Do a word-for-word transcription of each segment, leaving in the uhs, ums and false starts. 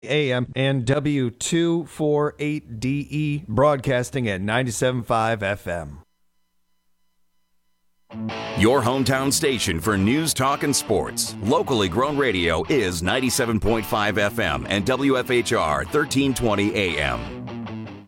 A M and W two forty-eight D E, broadcasting at ninety-seven point five F M. Your hometown station for news, talk, and sports. Locally grown radio is ninety-seven point five F M and W F H R thirteen twenty A M.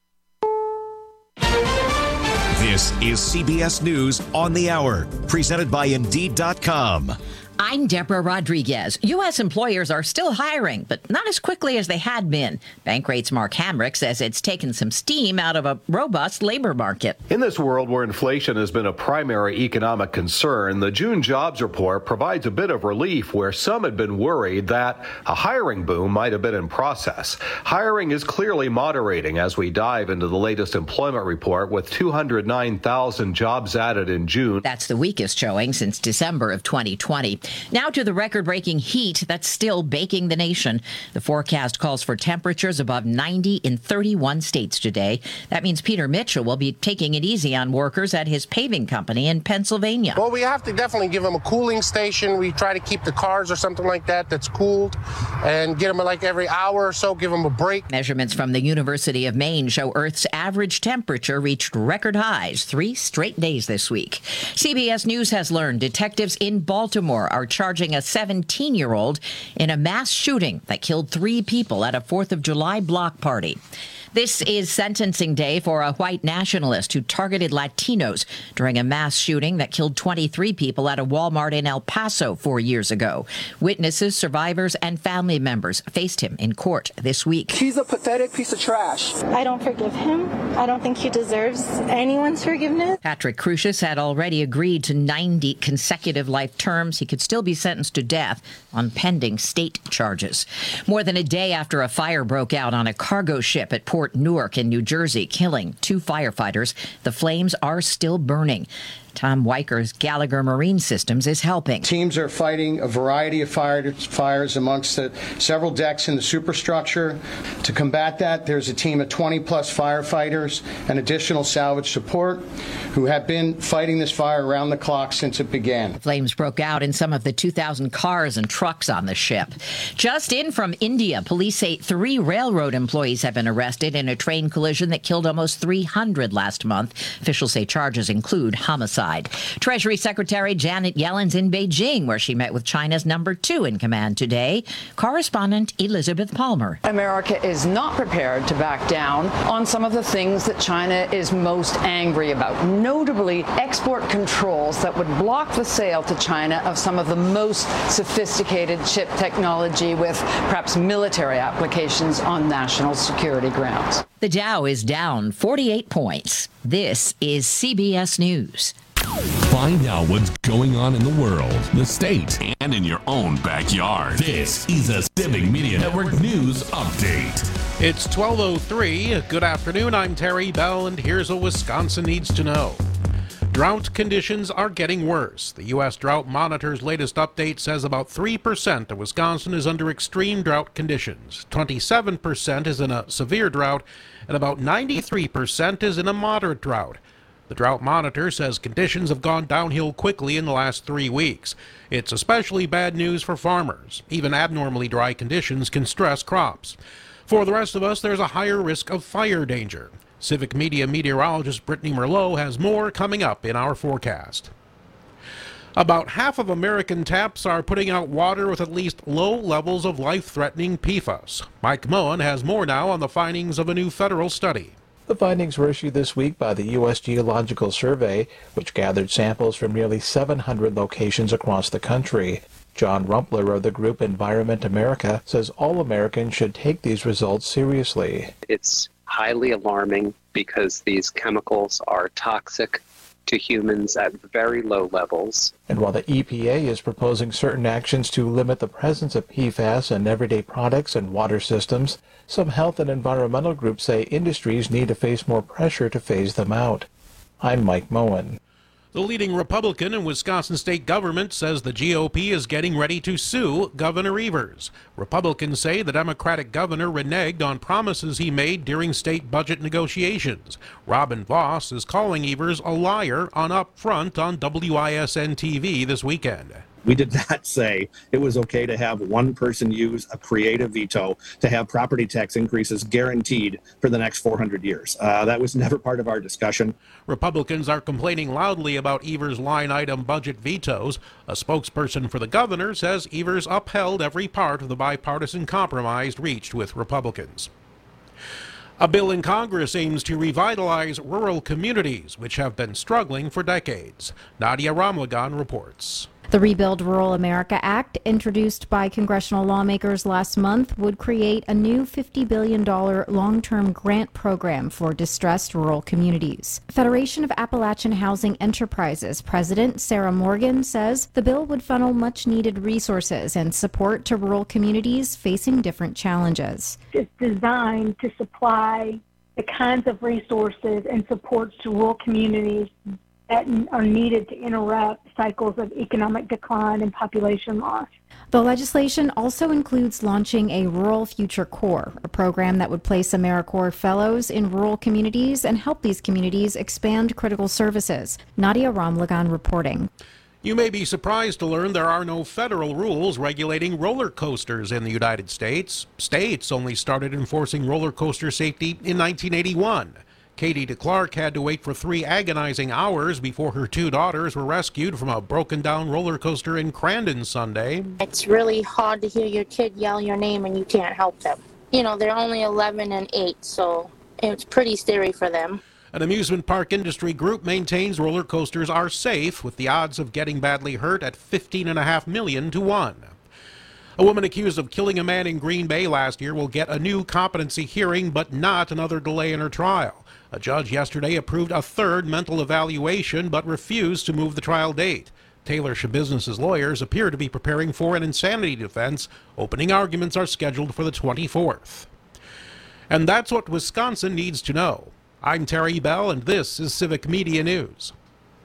This is C B S News on the Hour, presented by Indeed dot com. I'm Deborah Rodriguez. U S employers are still hiring, but not as quickly as they had been. Bankrate's Mark Hamrick says it's taken some steam out of a robust labor market. In this world where inflation has been a primary economic concern, the June jobs report provides a bit of relief where some had been worried that a hiring boom might have been in process. Hiring is clearly moderating as we dive into the latest employment report with two hundred nine thousand jobs added in June. That's the weakest showing since December of twenty twenty. Now to the record-breaking heat that's still baking the nation. The forecast calls for temperatures above ninety in thirty-one states today. That means Peter Mitchell will be taking it easy on workers at his paving company in Pennsylvania. Well, we have to definitely give them a cooling station. We try to keep the cars or something like that that's cooled and get them like every hour or so, give them a break. Measurements from the University of Maine show Earth's average temperature reached record highs three straight days this week. C B S News has learned detectives in Baltimore are charging a seventeen-year-old in a mass shooting that killed three people at a fourth of July block party. This is sentencing day for a white nationalist who targeted Latinos during a mass shooting that killed twenty-three people at a Walmart in El Paso four years ago. Witnesses, survivors, and family members faced him in court this week. He's a pathetic piece of trash. I don't forgive him. I don't think he deserves anyone's forgiveness. Patrick Crusius had already agreed to ninety consecutive life terms. He could still be sentenced to death on pending state charges. More than a day after a fire broke out on a cargo ship at Port Newark in New Jersey, killing two firefighters, the flames are still burning. Tom Weiker's Gallagher Marine Systems is helping. Teams are fighting a variety of fire, fires amongst the several decks in the superstructure. To combat that, there's a team of twenty plus firefighters and additional salvage support who have been fighting this fire around the clock since it began. The flames broke out in some of the two thousand cars and trucks on the ship. Just in from India, police say three railroad employees have been arrested in a train collision that killed almost three hundred last month. Officials say charges include homicide. Treasury Secretary Janet Yellen's in Beijing, where she met with China's number two in command today. Correspondent Elizabeth Palmer. America is not prepared to back down on some of the things that China is most angry about, notably export controls that would block the sale to China of some of the most sophisticated chip technology with perhaps military applications on national security grounds. The Dow is down forty-eight points. This is C B S News. Find out what's going on in the world, the state, and in your own backyard. This is a Civic Media Network News Update. It's twelve oh three. Good afternoon. I'm Terry Bell, and here's what Wisconsin needs to know. Drought conditions are getting worse. The U S Drought Monitor's latest update says about three percent of Wisconsin is under extreme drought conditions. twenty-seven percent is in a severe drought, and about ninety-three percent is in a moderate drought. The Drought Monitor says conditions have gone downhill quickly in the last three weeks. It's especially bad news for farmers. Even abnormally dry conditions can stress crops. For the rest of us, there's a higher risk of fire danger. Civic Media meteorologist Brittany Merlot has more coming up in our forecast. About half of American taps are putting out water with at least low levels of life-threatening P FAS. Mike Moen has more now on the findings of a new federal study. The findings were issued this week by the U S Geological Survey, which gathered samples from nearly seven hundred locations across the country. John Rumpler of the group Environment America says all Americans should take these results seriously. It's highly alarming because these chemicals are toxic to humans at very low levels. And while the E P A is proposing certain actions to limit the presence of P FAS in everyday products and water systems, some health and environmental groups say industries need to face more pressure to phase them out. I'm Mike Moen. The leading Republican in Wisconsin state government says the G O P is getting ready to sue Governor Evers. Republicans say the Democratic governor reneged on promises he made during state budget negotiations. Robin Voss is calling Evers a liar on Up Front on W I S N T V this weekend. We did not say it was okay to have one person use a creative veto to have property tax increases guaranteed for the next four hundred years. Uh, that was never part of our discussion. Republicans are complaining loudly about Evers' line item budget vetoes. A spokesperson for the governor says Evers upheld every part of the bipartisan compromise reached with Republicans. A bill in Congress aims to revitalize rural communities, which have been struggling for decades. Nadia Ramlagan reports. The Rebuild Rural America Act, introduced by congressional lawmakers last month, would create a new fifty billion dollars long-term grant program for distressed rural communities. Federation of Appalachian Housing Enterprises President Sarah Morgan says the bill would funnel much-needed resources and support to rural communities facing different challenges. It's designed to supply the kinds of resources and supports to rural communities that are needed to interrupt cycles of economic decline and population loss. The legislation also includes launching a Rural Future Corps, a program that would place AmeriCorps fellows in rural communities and help these communities expand critical services. Nadia Ramlagan reporting. You may be surprised to learn there are no federal rules regulating roller coasters in the United States. States only started enforcing roller coaster safety in nineteen eighty-one. Katie DeClark had to wait for three agonizing hours before her two daughters were rescued from a broken-down roller coaster in Crandon Sunday. It's really hard to hear your kid yell your name and you can't help them. You know, they're only eleven and eight, so it's pretty scary for them. An amusement park industry group maintains roller coasters are safe, with the odds of getting badly hurt at fifteen and a half million to one. A woman accused of killing a man in Green Bay last year will get a new competency hearing, but not another delay in her trial. A judge yesterday approved a third mental evaluation, but refused to move the trial date. Taylor Shabusiness's lawyers appear to be preparing for an insanity defense. Opening arguments are scheduled for the twenty-fourth. And that's what Wisconsin needs to know. I'm Terry Bell, and this is Civic Media News.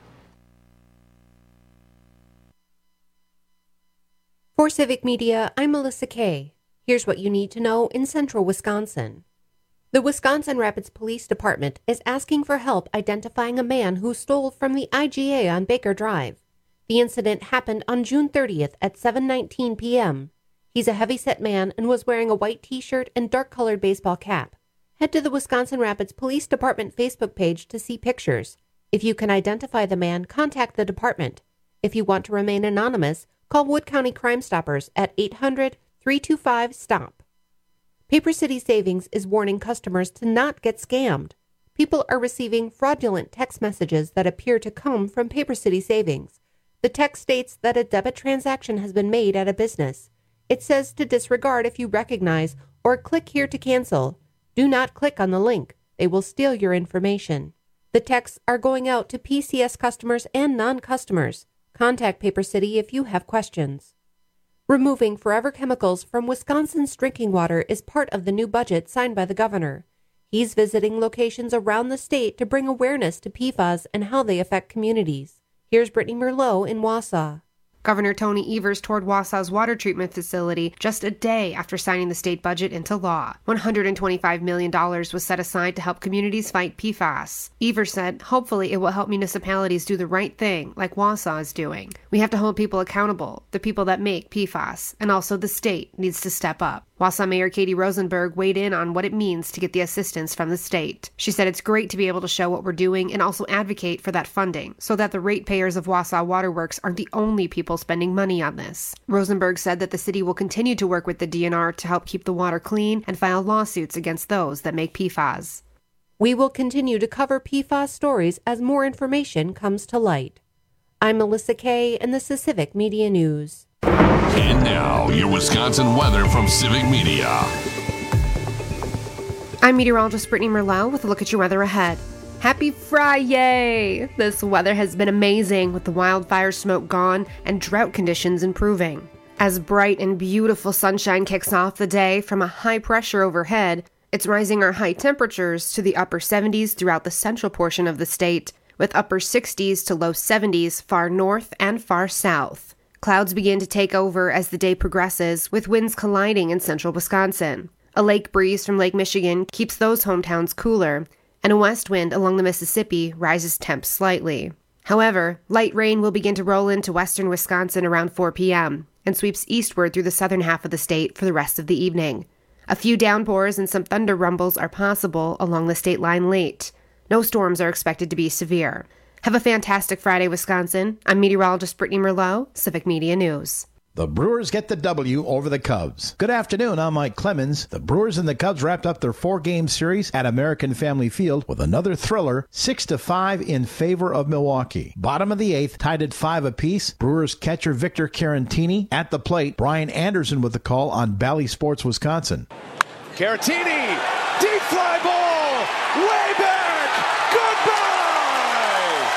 For Civic Media, I'm Melissa Kay. Here's what you need to know in central Wisconsin. The Wisconsin Rapids Police Department is asking for help identifying a man who stole from the I G A on Baker Drive. The incident happened on June thirtieth at seven nineteen p.m. He's a heavy-set man and was wearing a white t-shirt and dark-colored baseball cap. Head to the Wisconsin Rapids Police Department Facebook page to see pictures. If you can identify the man, contact the department. If you want to remain anonymous, call Wood County Crime Stoppers at eight hundred, three two five, STOP. Paper City Savings is warning customers to not get scammed. People are receiving fraudulent text messages that appear to come from Paper City Savings. The text states that a debit transaction has been made at a business. It says to disregard if you recognize or click here to cancel. Do not click on the link. They will steal your information. The texts are going out to P C S customers and non-customers. Contact Paper City if you have questions. Removing forever chemicals from Wisconsin's drinking water is part of the new budget signed by the governor. He's visiting locations around the state to bring awareness to P F A S and how they affect communities. Here's Brittany Merlot in Wausau. Governor Tony Evers toured Wausau's water treatment facility just a day after signing the state budget into law. one hundred twenty-five million dollars was set aside to help communities fight P F A S. Evers said, hopefully it will help municipalities do the right thing, like Wausau is doing. We have to hold people accountable, the people that make P F A S, and also the state needs to step up. Wausau Mayor Katie Rosenberg weighed in on what it means to get the assistance from the state. She said it's great to be able to show what we're doing and also advocate for that funding so that the ratepayers of Wausau Waterworks aren't the only people spending money on this. Rosenberg said that the city will continue to work with the D N R to help keep the water clean and file lawsuits against those that make P F A S. We will continue to cover P F A S stories as more information comes to light. I'm Melissa Kay, and this is Civic Media News. And now, your Wisconsin weather from Civic Media. I'm meteorologist Brittany Merlot with a look at your weather ahead. Happy Friday! This weather has been amazing with the wildfire smoke gone and drought conditions improving. As bright and beautiful sunshine kicks off the day from a high pressure overhead, it's rising our high temperatures to the upper seventies throughout the central portion of the state, with upper sixties to low seventies far north and far south. Clouds begin to take over as the day progresses, with winds colliding in central Wisconsin. A lake breeze from Lake Michigan keeps those hometowns cooler, and a west wind along the Mississippi rises temps slightly. However, light rain will begin to roll into western Wisconsin around four p.m. and sweeps eastward through the southern half of the state for the rest of the evening. A few downpours and some thunder rumbles are possible along the state line late. No storms are expected to be severe. Have a fantastic Friday, Wisconsin. I'm meteorologist Brittany Merlot, Civic Media News. The Brewers get the W over the Cubs. Good afternoon, I'm Mike Clemens. The Brewers and the Cubs wrapped up their four-game series at American Family Field with another thriller, six to five in favor of Milwaukee. Bottom of the eighth, tied at five apiece. Brewers catcher Victor Caratini at the plate. Brian Anderson with the call on Bally Sports Wisconsin. Caratini, deep fly ball, way back, goodbye!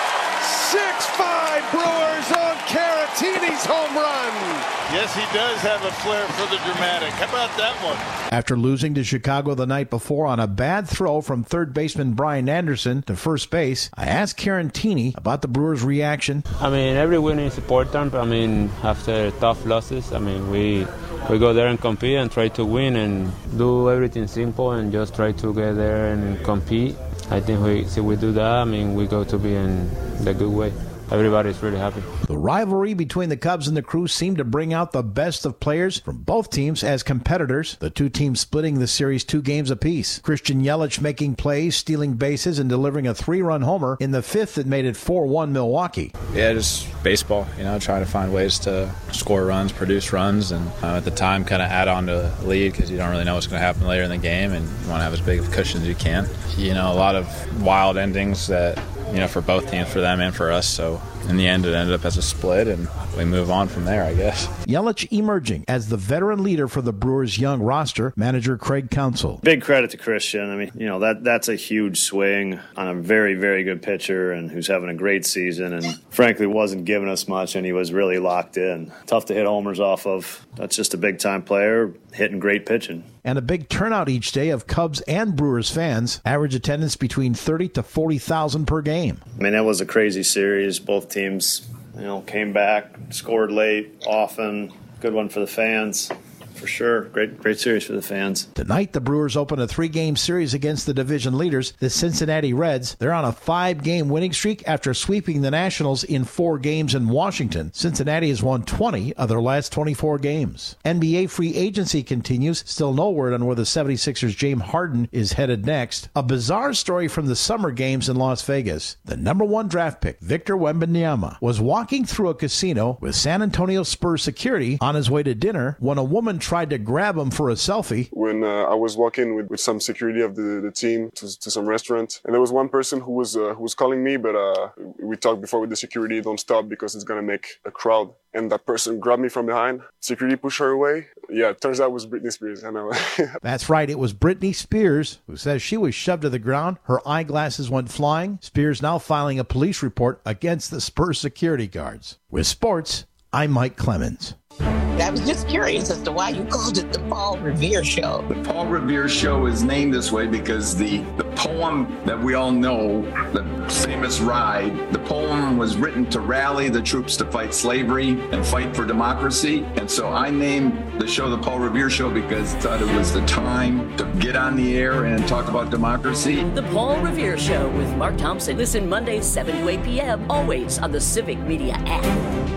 six five Brewers on Caratini's home run. Yes, he does have a flair for the dramatic. How about that one? After losing to Chicago the night before on a bad throw from third baseman Brian Anderson to first base, I asked Caratini about the Brewers' reaction. I mean, every win is important. I mean, after tough losses, I mean, we we go there and compete and try to win and do everything simple and just try to get there and compete. I think we, if we do that, I mean, we go to be in the good way. Everybody's really happy. The rivalry between the Cubs and the Crew seemed to bring out the best of players from both teams as competitors, the two teams splitting the series two games apiece. Christian Yelich making plays, stealing bases, and delivering a three-run homer in the fifth that made it four one Milwaukee. Yeah, just baseball, you know, trying to find ways to score runs, produce runs, and uh, at the time kind of add on to the lead because you don't really know what's going to happen later in the game, and you want to have as big of a cushion as you can. You know, a lot of wild endings that, you know, for both teams, for them and for us. So in the end, it ended up as a split, and we move on from there, I guess. Yelich emerging as the veteran leader for the Brewers' young roster, manager Craig Counsell. Big credit to Christian. I mean, you know, that that's a huge swing on a very, very good pitcher and who's having a great season and frankly wasn't giving us much, and he was really locked in. Tough to hit homers off of. That's just a big-time player hitting great pitching. And a big turnout each day of Cubs and Brewers fans. Average attendance between thirty to forty thousand per game. I mean, that was a crazy series. Both teams, you know, came back, scored late, often. Good one for the fans. For sure. Great great series for the fans. Tonight, the Brewers open a three-game series against the division leaders, the Cincinnati Reds. They're on a five-game winning streak after sweeping the Nationals in four games in Washington. Cincinnati has won twenty of their last twenty-four games. N B A free agency continues. Still no word on where the seventy-sixers' James Harden is headed next. A bizarre story from the summer games in Las Vegas. The number one draft pick, Victor Wembanyama, was walking through a casino with San Antonio Spurs security on his way to dinner when a woman tried to grab him for a selfie. When uh, I was walking with, with some security of the, the team to, to some restaurant, and there was one person who was uh, who was calling me, but uh, we talked before with the security, don't stop because it's gonna make a crowd. And that person grabbed me from behind. Security pushed her away. Yeah, it turns out it was Britney Spears. I know. That's right. It was Britney Spears who says she was shoved to the ground. Her eyeglasses went flying. Spears now filing a police report against the Spurs security guards. With sports, I'm Mike Clemens. I was just curious as to why you called it the Paul Revere Show. The Paul Revere Show is named this way because the, the poem that we all know, the famous Ride, the poem was written to rally the troops to fight slavery and fight for democracy. And so I named the show the Paul Revere Show because I thought it was the time to get on the air and talk about democracy. The Paul Revere Show with Mark Thompson. Listen Mondays, seven to eight p.m., always on the Civic Media app.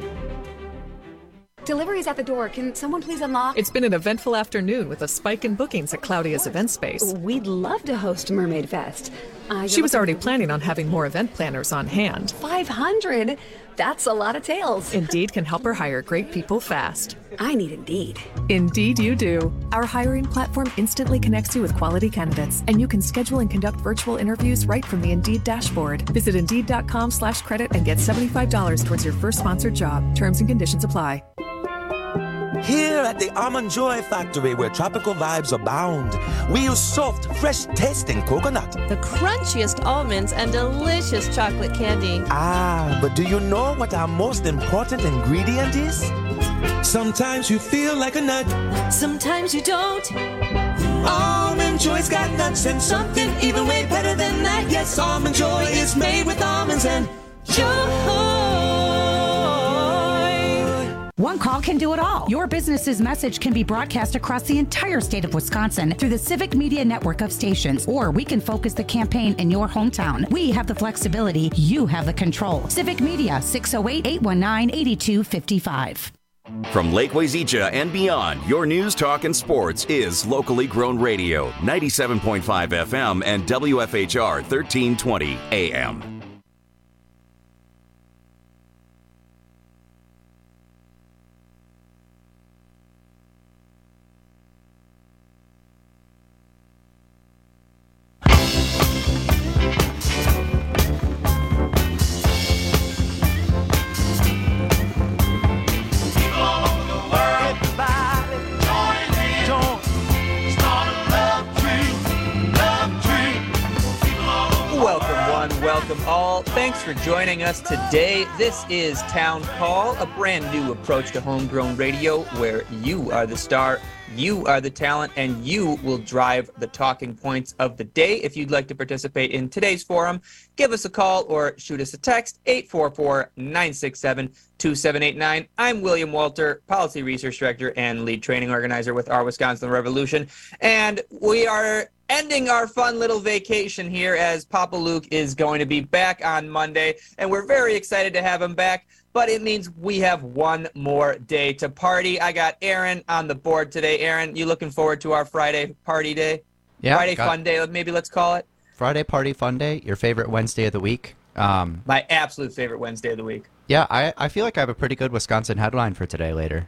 Delivery's at the door. Can someone please unlock? It's been an eventful afternoon with a spike in bookings at Claudia's event space. We'd love to host Mermaid Fest. Uh, she was already planning on having more event planners on hand. five hundred? That's a lot of tails. Indeed can help her hire great people fast. I need Indeed. Indeed you do. Our hiring platform instantly connects you with quality candidates, and you can schedule and conduct virtual interviews right from the Indeed dashboard. Visit Indeed.com slash credit and get seventy-five dollars towards your first sponsored job. Terms and conditions apply. Here at the Almond Joy Factory, where tropical vibes abound, we use soft, fresh-tasting coconut. The crunchiest almonds and delicious chocolate candy. Ah, but do you know what our most important ingredient is? Sometimes you feel like a nut. Sometimes you don't. Almond Joy's got nuts and something even way better than that. Yes, Almond Joy is made with almonds and joy. One call can do it all. Your business's message can be broadcast across the entire state of Wisconsin through the Civic Media network of stations, or we can focus the campaign in your hometown. We have the flexibility. You have the control. Civic Media, six oh eight, eight one nine, eight two five five. From Lake Wazeecha and beyond, your news, talk, and sports is locally grown radio, ninety-seven point five F M and W F H R thirteen twenty A M. Welcome all. Thanks for joining us today. This is Town Call, a brand new approach to homegrown radio where you are the star, you are the talent, and you will drive the talking points of the day. If you'd like to participate in today's forum, give us a call or shoot us a text, eight four four, nine six seven, two seven eight nine. I'm William Walter, Policy Research Director and Lead Training Organizer with Our Wisconsin Revolution, and we are ending our fun little vacation here as Papa Luke is going to be back on Monday, and we're very excited to have him back, but it means we have one more day to party. I got Aaron on the board today. Aaron, you looking forward to our Friday party day? Yeah. Friday got- fun day, maybe let's call it. Friday party fun day, your favorite Wednesday of the week. Um, My absolute favorite Wednesday of the week. yeah, I, I feel like I have a pretty good Wisconsin headline for today later.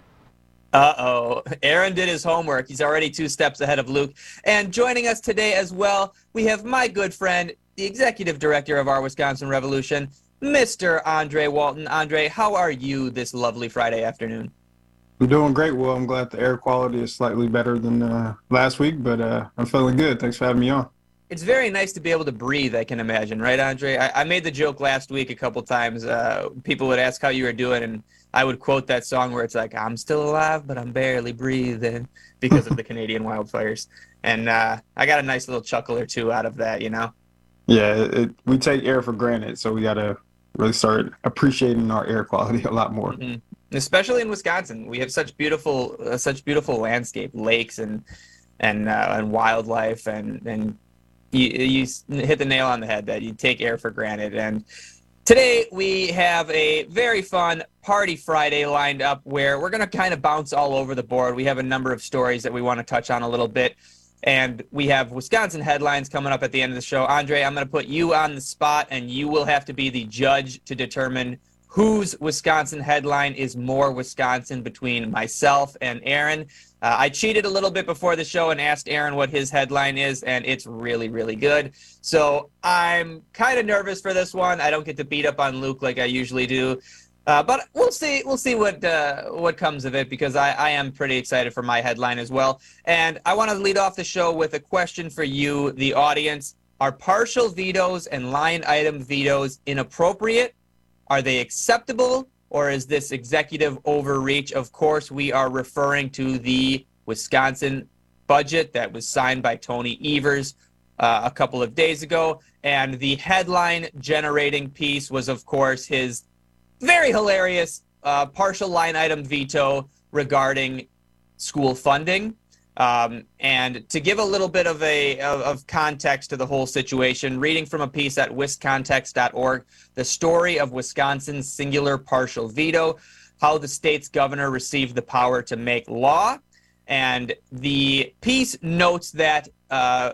Uh-oh. Aaron did his homework. He's already two steps ahead of Luke. And joining us today as well, we have my good friend, the Executive Director of Our Wisconsin Revolution, Mister Andre Walton. Andre, how are you this lovely Friday afternoon? I'm doing great, Will. I'm glad the air quality is slightly better than uh, last week, but uh, I'm feeling good. Thanks for having me on. It's very nice to be able to breathe, I can imagine, right, Andre? I, I made the joke last week a couple times. Uh, people would ask how you were doing, and I would quote that song where it's like, I'm still alive, but I'm barely breathing because of the Canadian wildfires. And uh, I got a nice little chuckle or two out of that, you know? Yeah, it, we take air for granted, so we got to really start appreciating our air quality a lot more. Mm-hmm. Especially in Wisconsin. We have such beautiful uh, such beautiful landscape, lakes and and uh, and wildlife, and, and you, you hit the nail on the head that you take air for granted. And today we have a very fun Party Friday lined up where we're going to kind of bounce all over the board. We have a number of stories that we want to touch on a little bit, and we have Wisconsin headlines coming up at the end of the show. Andre, I'm going to put you on the spot, and you will have to be the judge to determine whose Wisconsin headline is more Wisconsin between myself and Aaron. Uh, I cheated a little bit before the show and asked Aaron what his headline is, and it's really, really good. So I'm kind of nervous for this one. I don't get to beat up on Luke like I usually do. Uh, but we'll see. We'll see what uh, what comes of it, because I, I am pretty excited for my headline as well. And I want to lead off the show with a question for you, the audience. Are partial vetoes and line item vetoes inappropriate? Are they acceptable, or is this executive overreach? Of course, we are referring to the Wisconsin budget that was signed by Tony Evers uh, a couple of days ago. And the headline generating piece was, of course, his very hilarious uh, partial line item veto regarding school funding. Um, and to give a little bit of a of, of context to the whole situation, reading from a piece at wiscontext dot org, the story of Wisconsin's singular partial veto, how the state's governor received the power to make law. And the piece notes that uh,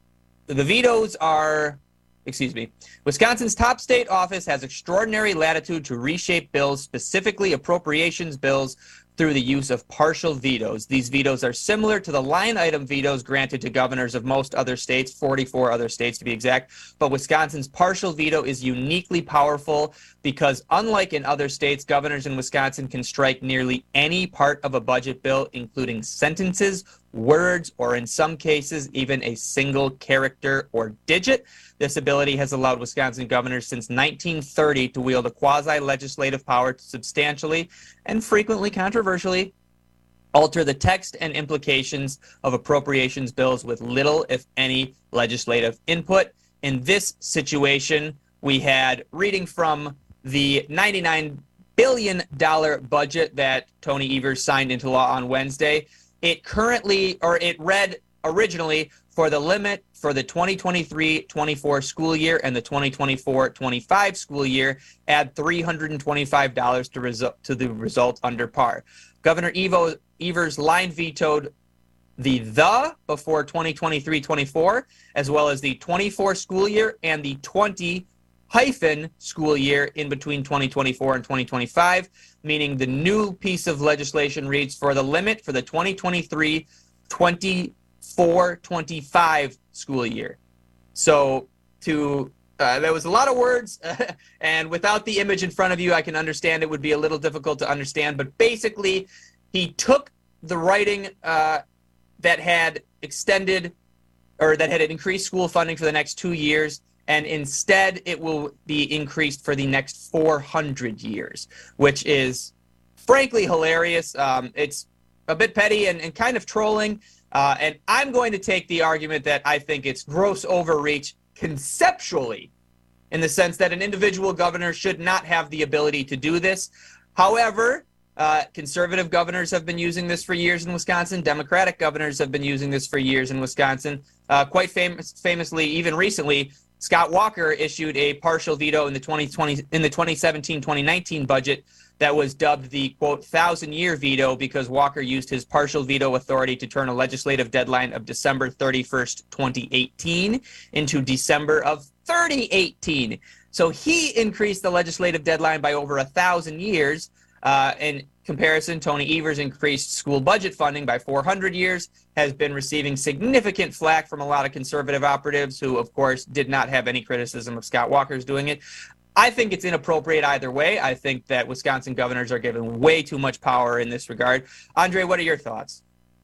the vetoes are, excuse me, Wisconsin's top state office has extraordinary latitude to reshape bills, specifically appropriations bills, through the use of partial vetoes. These vetoes are similar to the line item vetoes granted to governors of most other states, forty-four other states to be exact, but Wisconsin's partial veto is uniquely powerful because, unlike in other states, governors in Wisconsin can strike nearly any part of a budget bill, including sentences, words, or in some cases, even a single character or digit. This ability has allowed Wisconsin governors since nineteen thirty to wield a quasi-legislative power to substantially and frequently controversially alter the text and implications of appropriations bills with little, if any, legislative input. In this situation, we had, reading from the ninety-nine billion dollars budget that Tony Evers signed into law on Wednesday. It currently, or it read originally, for the limit for the twenty twenty-three twenty-four school year and the twenty twenty-four twenty-five school year, add three hundred twenty-five dollars to, resu- to the result under par. Governor Evo, Evers line vetoed the the before twenty twenty-three twenty-four, as well as the twenty-four school year and the twenty hyphen school year in between twenty twenty-four and twenty twenty-five, meaning the new piece of legislation reads for the limit for the twenty twenty-three twenty-four twenty-five school year. So to uh, there was a lot of words, and without the image in front of you, I can understand it would be a little difficult to understand. But basically, he took the writing uh, that had extended or that had increased school funding for the next two years, and instead it will be increased for the next four hundred years, which is frankly hilarious. Um, it's a bit petty and, and kind of trolling. Uh, and I'm going to take the argument that I think it's gross overreach conceptually, in the sense that an individual governor should not have the ability to do this. However, uh, conservative governors have been using this for years in Wisconsin. Democratic governors have been using this for years in Wisconsin. Uh, quite famous, famously, even recently, Scott Walker issued a partial veto in the twenty twenty in the twenty seventeen twenty nineteen budget that was dubbed the, quote, thousand-year veto, because Walker used his partial veto authority to turn a legislative deadline of December thirty-first, twenty eighteen into December of thirty eighteen. So he increased the legislative deadline by over a thousand years. Uh, in comparison, Tony Evers increased school budget funding by four hundred years, has been receiving significant flack from a lot of conservative operatives who, of course, did not have any criticism of Scott Walker's doing it. I think it's inappropriate either way. I think that Wisconsin governors are given way too much power in this regard. Andre, what are your thoughts?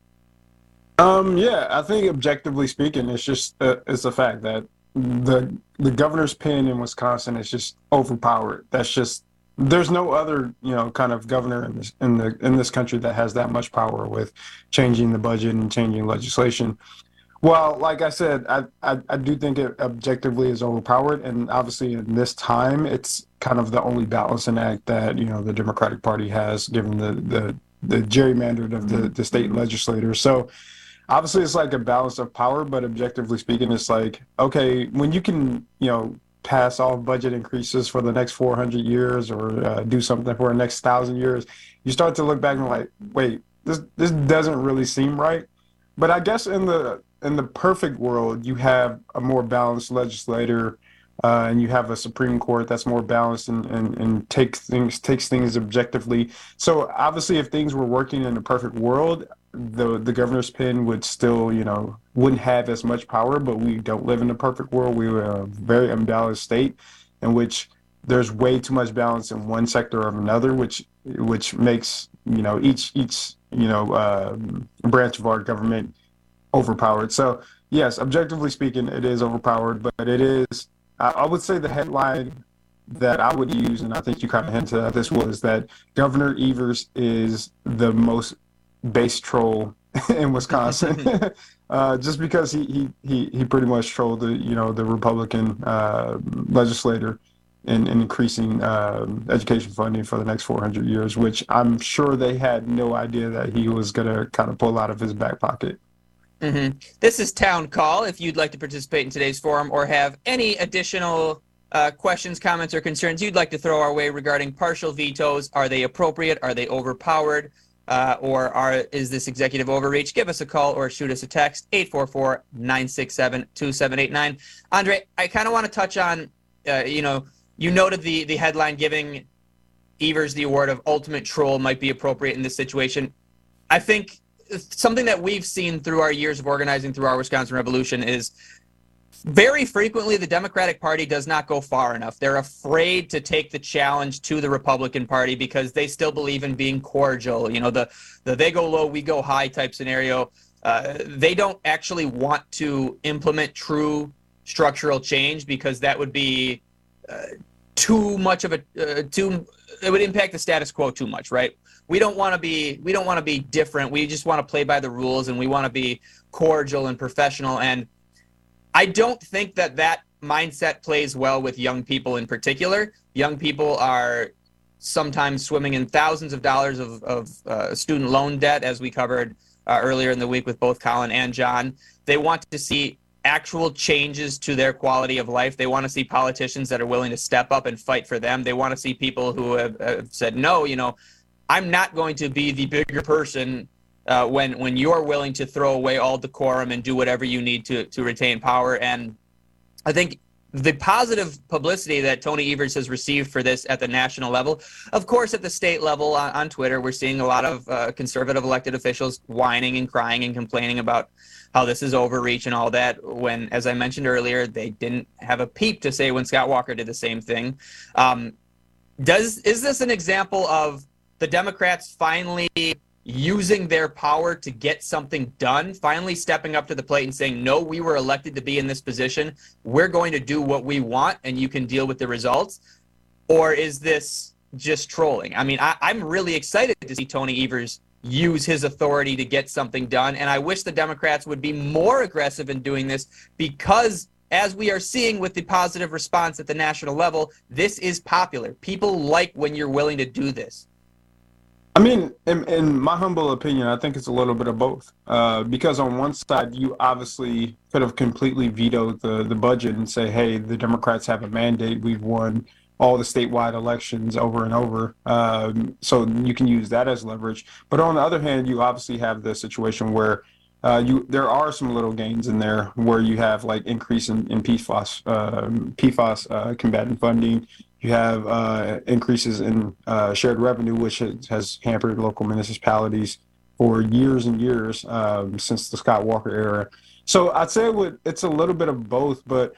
Um, yeah, I think objectively speaking, it's just uh, it's a fact that the the governor's pen in Wisconsin is just overpowered. That's just there's no other you know kind of governor in this in the in this country that has that much power with changing the budget and changing legislation. Well, like I said, I, I, I do think it objectively is overpowered, and obviously in this time, it's kind of the only balancing act that you know the Democratic Party has, given the the, the gerrymandered of the, the state legislators. So obviously it's like a balance of power, but objectively speaking, it's like, okay, when you can you know pass all budget increases for the next four hundred years or uh, do something for the next thousand years, you start to look back and like, wait, this this doesn't really seem right. But I guess in the in the perfect world, you have a more balanced legislator, uh, and you have a Supreme Court that's more balanced and, and, and takes things takes things objectively. So obviously, if things were working in a perfect world, the the governor's pen would still, you know, wouldn't have as much power. But we don't live in a perfect world. We are a very unbalanced state in which there's way too much balance in one sector or another, which which makes you know each each you know uh, branch of our government overpowered. So yes, objectively speaking, it is overpowered, but it is, I, I would say the headline that I would use, and I think you kind of hinted at this, was that Governor Evers is the most base troll in Wisconsin, uh, just because he, he, he, he pretty much trolled the, you know, the Republican uh, legislator in, in increasing uh, education funding for the next four hundred years, which I'm sure they had no idea that he was going to kind of pull out of his back pocket. Mm-hmm. This is Town Call. If you'd like to participate in today's forum or have any additional uh, questions, comments, or concerns you'd like to throw our way regarding partial vetoes, are they appropriate? Are they overpowered? Uh, or are is this executive overreach? Give us a call or shoot us a text, eight four four, nine six seven, two seven eight nine. Andre, I kind of want to touch on, uh, you know, you noted the, the headline giving Evers the award of ultimate troll might be appropriate in this situation. I think something that we've seen through our years of organizing through our Wisconsin Revolution is very frequently the Democratic Party does not go far enough. They're afraid to take the challenge to the Republican Party because they still believe in being cordial. You know, the, the they go low, we go high type scenario. Uh, they don't actually want to implement true structural change because that would be uh, too much of a uh, too it would impact the status quo too much, right? We don't want to be we don't want to be different. We just want to play by the rules, and we want to be cordial and professional. And I don't think that that mindset plays well with young people in particular. Young people are sometimes swimming in thousands of dollars of, of uh, student loan debt, as we covered uh, earlier in the week with both Colin and John. They want to see actual changes to their quality of life. They want to see politicians that are willing to step up and fight for them. They want to see people who have, have said, no, you know, I'm not going to be the bigger person uh, when when you're willing to throw away all decorum and do whatever you need to to retain power. And I think the positive publicity that Tony Evers has received for this at the national level, of course, at the state level on, on Twitter, we're seeing a lot of uh, conservative elected officials whining and crying and complaining about how this is overreach and all that, when, as I mentioned earlier, they didn't have a peep to say when Scott Walker did the same thing. Um, does is this an example of the Democrats finally using their power to get something done, finally stepping up to the plate and saying, no, we were elected to be in this position, we're going to do what we want and you can deal with the results? Or is this just trolling? I mean, I, I'm really excited to see Tony Evers use his authority to get something done, and I wish the Democrats would be more aggressive in doing this, because as we are seeing with the positive response at the national level, this is popular. People like when you're willing to do this. I mean, in, in my humble opinion, I think it's a little bit of both. Uh, because on one side, you obviously could have completely vetoed the, the budget and say, hey, the Democrats have a mandate. We've won all the statewide elections over and over. Um, so you can use that as leverage. But on the other hand, you obviously have the situation where uh, you there are some little gains in there where you have like increase in, in P FAS, uh, P FAS uh, combatant funding. You have uh, increases in uh, shared revenue, which has hampered local municipalities for years and years um, since the Scott Walker era. So I'd say it would, it's a little bit of both, but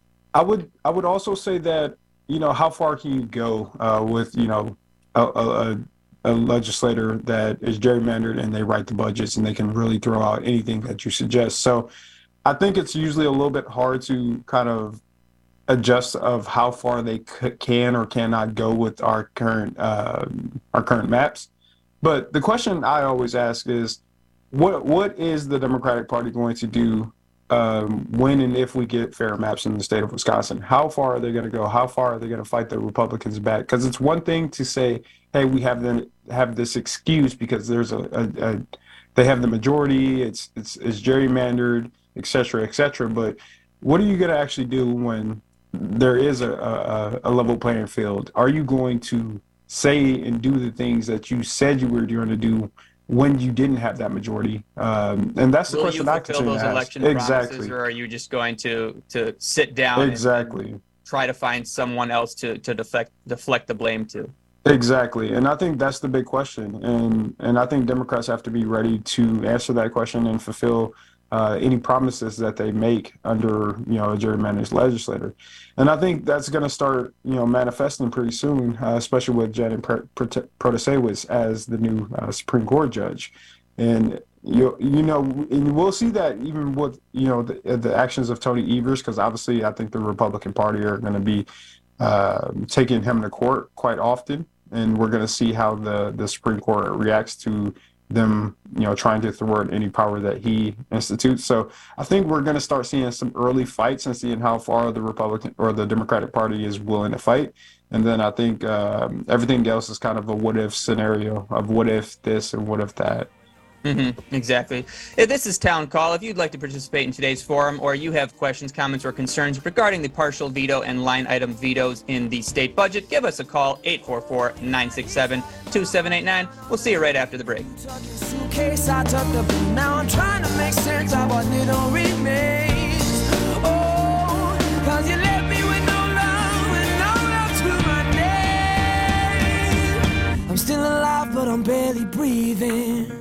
I would I would also say that, you know, how far can you go uh, with, you know, a, a, a legislator that is gerrymandered and they write the budgets and they can really throw out anything that you suggest. So I think it's usually a little bit hard to kind of adjust of how far they c- can or cannot go with our current uh, our current maps. But the question I always ask is, what what is the Democratic Party going to do um, when and if we get fair maps in the state of Wisconsin? How far are they going to go? How far are they going to fight the Republicans back? Because it's one thing to say, hey, we have the, have this excuse because there's a, a, a they have the majority, it's it's, it's gerrymandered, et cetera, et cetera. But what are you going to actually do when there is a, a, a level playing field? Are you going to say and do the things that you said you were going to do when you didn't have that majority? Um, and that's the Will question you I fulfill continue those to ask. election Exactly. promises, or are you just going to to sit down exactly. and try to find someone else to to deflect deflect the blame to? Exactly. And I think that's the big question. And and I think Democrats have to be ready to answer that question and fulfill uh, any promises that they make under, you know, a gerrymandered legislator. And I think that's going to start, you know, manifesting pretty soon, uh, especially with Janet Protasiewicz as the new uh, Supreme Court judge. And, you you know, and we'll see that even with, you know, the, the actions of Tony Evers, because obviously I think the Republican Party are going to be uh, taking him to court quite often. And we're going to see how the, the Supreme Court reacts to them, you know, trying to thwart any power that he institutes. So I think we're going to start seeing some early fights and seeing how far the Republican or the Democratic Party is willing to fight. And then I think um, everything else is kind of a what if scenario of what if this and what if that. Mm-hmm, exactly. If this is Town Call. If you'd like to participate in today's forum, or you have questions, comments, or concerns regarding the partial veto and line item vetoes in the state budget, give us a call, eight four four, nine six seven, two seven eight nine. We'll see you right after the break. Now I'm trying to make sense of what little remains. Oh, 'cause you left me with no love and no love to my name. I'm still alive, but I'm barely breathing.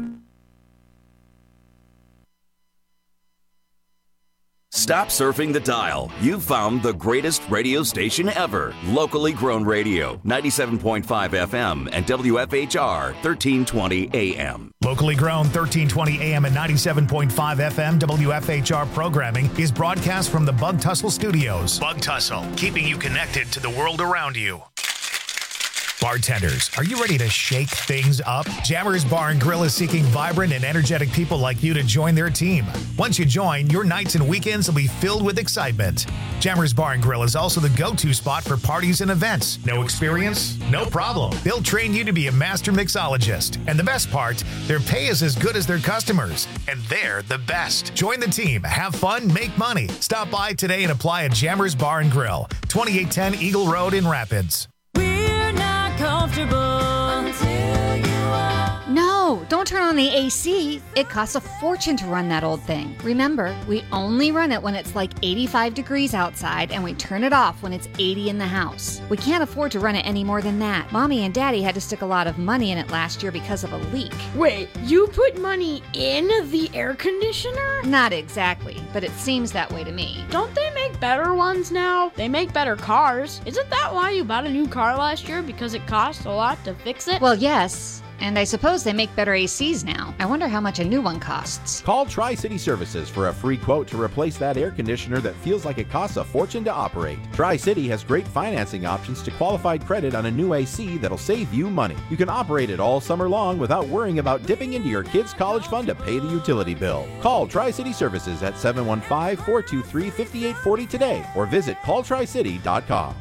Stop surfing the dial. You've found the greatest radio station ever. Locally grown radio, ninety-seven point five F M and W F H R, thirteen twenty A M. Locally grown thirteen twenty A M and ninety-seven point five F M W F H R programming is broadcast from the Bug Tussle Studios. Bug Tussle, keeping you connected to the world around you. Bartenders, are you ready to shake things up? Jammers Bar and Grill is seeking vibrant and energetic people like you to join their team. Once you join, your nights and weekends will be filled with excitement. Jammers Bar and Grill is also the go-to spot for parties and events. No experience? No problem. They'll train you to be a master mixologist. And the best part, their pay is as good as their customers. And they're the best. Join the team, have fun, make money. Stop by today and apply at Jammers Bar and Grill, twenty-eight ten Eagle Road in Rapids. Comfortable until you are. No, don't turn on the A C. It costs a fortune to run that old thing. Remember, we only run it when it's like eighty-five degrees outside, and we turn it off when it's eighty in the house. We can't afford to run it any more than that. Mommy and Daddy had to stick a lot of money in it last year because of a leak. Wait, you put money in the air conditioner? Not exactly, but it seems that way to me. Don't they make better ones now? They make better cars. Isn't that why you bought a new car last year? Because it cost a lot to fix it? Well, yes. And I suppose they make better A Cs now. I wonder how much a new one costs. Call Tri-City Services for a free quote to replace that air conditioner that feels like it costs a fortune to operate. Tri-City has great financing options to qualified credit on a new A C that'll save you money. You can operate it all summer long without worrying about dipping into your kids' college fund to pay the utility bill. Call Tri-City Services at seven one five, four two three, five eight four zero today or visit call tri city dot com.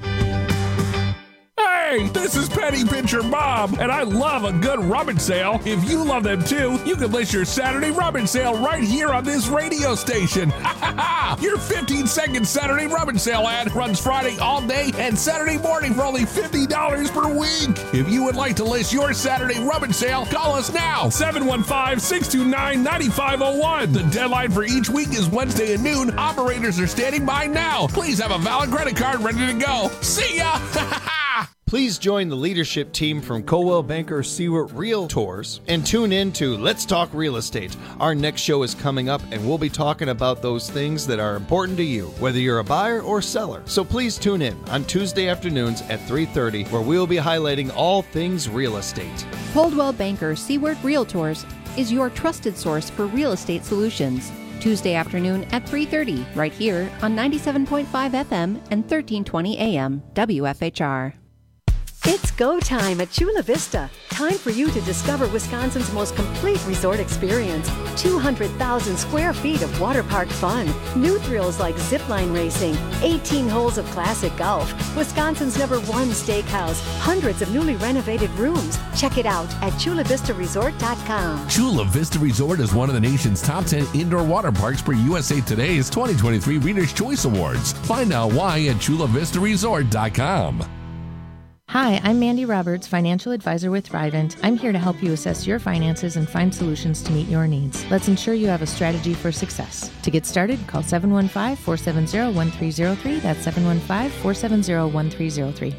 Hey, this is Penny Pincher Bob, and I love a good rummage sale. If you love them too, you can list your Saturday rummage sale right here on this radio station. Your fifteen second Saturday rummage sale ad runs Friday all day and Saturday morning for only fifty dollars per week. If you would like to list your Saturday rummage sale, call us now, seven one five, six two nine, nine five zero one. The deadline for each week is Wednesday at noon. Operators are standing by now. Please have a valid credit card ready to go. See ya! Please join the leadership team from Coldwell Banker Seward Realtors and tune in to Let's Talk Real Estate. Our next show is coming up, and we'll be talking about those things that are important to you, whether you're a buyer or seller. So please tune in on Tuesday afternoons at three thirty, where we'll be highlighting all things real estate. Coldwell Banker Seward Realtors is your trusted source for real estate solutions. Tuesday afternoon at three thirty, right here on ninety-seven point five F M and thirteen twenty A M W F H R. It's go time at Chula Vista. Time for you to discover Wisconsin's most complete resort experience. two hundred thousand square feet of water park fun. New thrills like zipline racing. eighteen holes of classic golf. Wisconsin's number one steakhouse. Hundreds of newly renovated rooms. Check it out at chula vista resort dot com. Chula Vista Resort is one of the nation's top ten indoor water parks for U S A Today's twenty twenty-three Reader's Choice Awards. Find out why at chula vista resort dot com. Hi, I'm Mandy Roberts, financial advisor with Thrivent. I'm here to help you assess your finances and find solutions to meet your needs. Let's ensure you have a strategy for success. To get started, call seven one five, four seven zero, one three zero three. That's seven one five, four seven zero, one three zero three.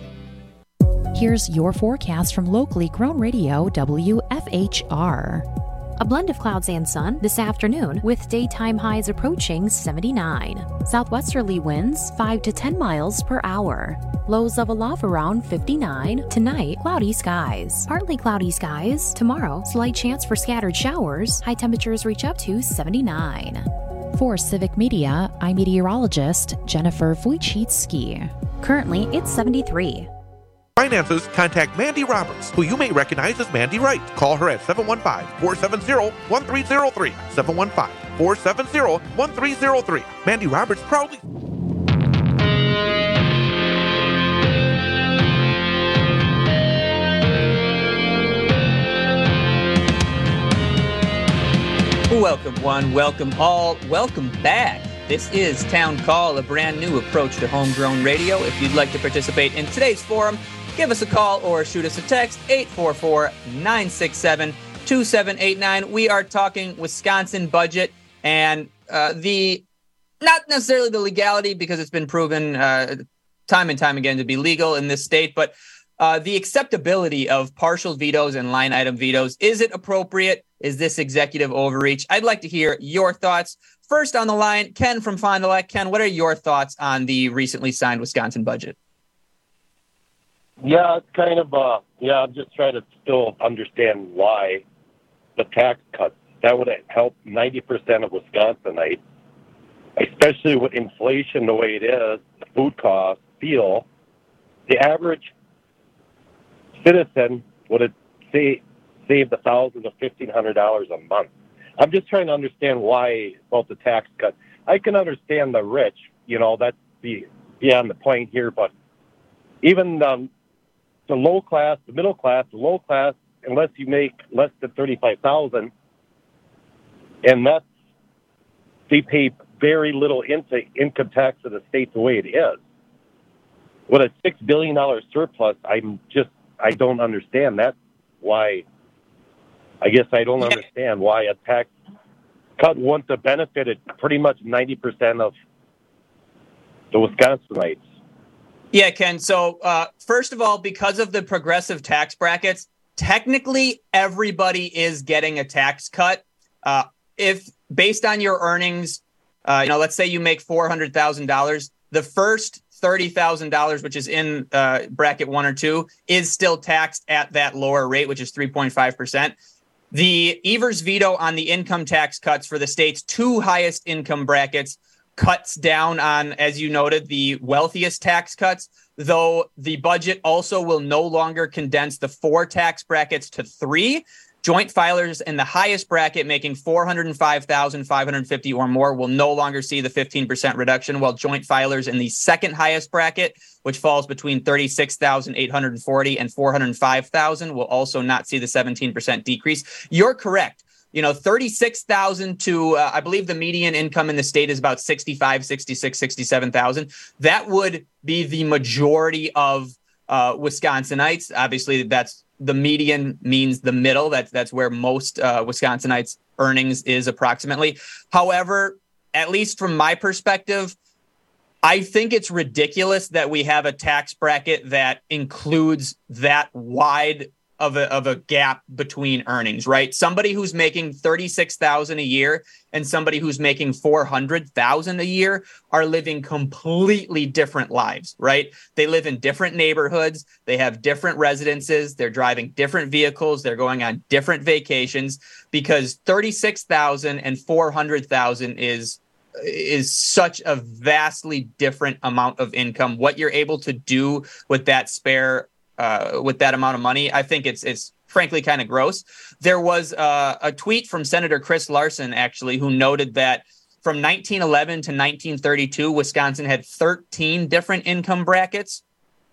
Here's your forecast from locally grown radio W F H R. A blend of clouds and sun this afternoon with daytime highs approaching seventy-nine. Southwesterly winds five to ten miles per hour. Lows level off around fifty-nine. Tonight, cloudy skies. Partly cloudy skies. Tomorrow, slight chance for scattered showers. High temperatures reach up to seventy-nine. For Civic Media, I'm meteorologist Jennifer Wojcicki. Currently, it's seventy-three. Finances, contact Mandy Roberts, who you may recognize as Mandy Wright. Call her at seven one five, four seven zero, one three zero three. seven one five, four seven zero, one three zero three. Mandy Roberts proudly... Welcome one, welcome all, welcome back. This is Town Call, a brand new approach to homegrown radio. If you'd like to participate in today's forum, give us a call or shoot us a text, eight four four, nine six seven, two seven eight nine. We are talking Wisconsin budget and uh, the, not necessarily the legality, because it's been proven uh, time and time again to be legal in this state, but uh, the acceptability of partial vetoes and line item vetoes. Is it appropriate? Is this executive overreach? I'd like to hear your thoughts. First on the line, Ken from Fond du Lac. Ken, what are your thoughts on the recently signed Wisconsin budget? Yeah, it's kind of, uh, yeah, I'm just trying to still understand why the tax cuts. That would help ninety percent of Wisconsinites, especially with inflation the way it is, the food costs, fuel. The average citizen would have say, saved a thousand to fifteen hundred dollars a month. I'm just trying to understand why about the tax cut. I can understand the rich, you know, that's the beyond the point here, but even um, the low class, the middle class, the low class, unless you make less than thirty-five thousand, and that's they pay very little into income tax to the state the way it is. With a six billion dollar surplus, I'm just I don't understand that. Why? I guess I don't yeah. understand why a tax cut wouldn't have benefited pretty much ninety percent of the Wisconsinites. Yeah, Ken. So uh, first of all, because of the progressive tax brackets, technically everybody is getting a tax cut. Uh, if based on your earnings, uh, you know, let's say you make four hundred thousand dollars, the first thirty thousand dollars, which is in uh, bracket one or two, is still taxed at that lower rate, which is three point five percent. The Evers veto on the income tax cuts for the state's two highest income brackets cuts down on, as you noted, the wealthiest tax cuts, though the budget also will no longer condense the four tax brackets to three. Joint filers in the highest bracket making four hundred five thousand five hundred fifty dollars or more will no longer see the fifteen percent reduction, while joint filers in the second highest bracket, which falls between thirty-six thousand eight hundred forty dollars and four hundred five thousand dollars, will also not see the seventeen percent decrease. You're correct. You know, thirty-six thousand to, uh, I believe the median income in the state is about sixty-five, sixty-six, sixty-seven thousand. That would be the majority of uh, Wisconsinites. Obviously, that's the median means the middle. That's that's where most uh, Wisconsinites' earnings is approximately. However, at least from my perspective, I think it's ridiculous that we have a tax bracket that includes that wide of a of a gap between earnings, right? Somebody who's making thirty-six thousand dollars a year and somebody who's making four hundred thousand dollars a year are living completely different lives, right? They live in different neighborhoods, they have different residences, they're driving different vehicles, they're going on different vacations, because thirty-six thousand dollars and four hundred thousand dollars is is such a vastly different amount of income. What you're able to do with that spare Uh, with that amount of money, I think it's it's frankly kind of gross. There was uh, a tweet from Senator Chris Larson, actually, who noted that from nineteen eleven to nineteen thirty-two, Wisconsin had thirteen different income brackets.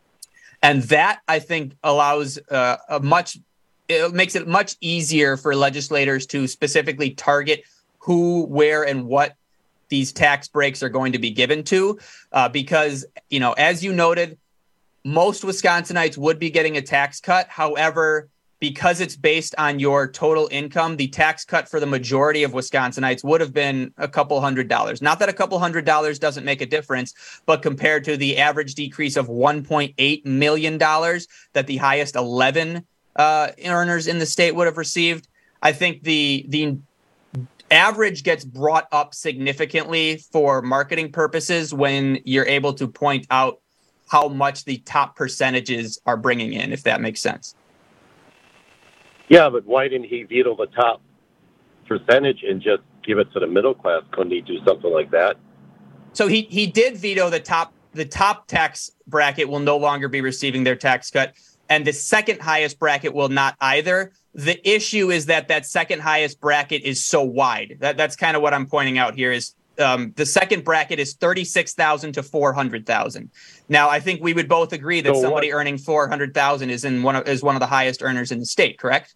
And that, I think, allows uh, a much, it makes it much easier for legislators to specifically target who, where, and what these tax breaks are going to be given to. Uh, because, you know, as you noted, most Wisconsinites would be getting a tax cut. However, because it's based on your total income, the tax cut for the majority of Wisconsinites would have been a couple hundred dollars. Not that a couple hundred dollars doesn't make a difference, but compared to the average decrease of one point eight million dollars that the highest eleven uh, earners in the state would have received, I think the the average gets brought up significantly for marketing purposes when you're able to point out how much the top percentages are bringing in, if that makes sense. Yeah, but why didn't he veto the top percentage and just give it to the middle class? Couldn't he do something like that? So he he did veto the top the top tax bracket will no longer be receiving their tax cut, and the second highest bracket will not either. The issue is that that second highest bracket is so wide. That that's kind of what I'm pointing out here is um, the second bracket is thirty-six thousand to four hundred thousand. Now, I think we would both agree that so somebody what? earning four hundred thousand is in one of is one of the highest earners in the state, correct?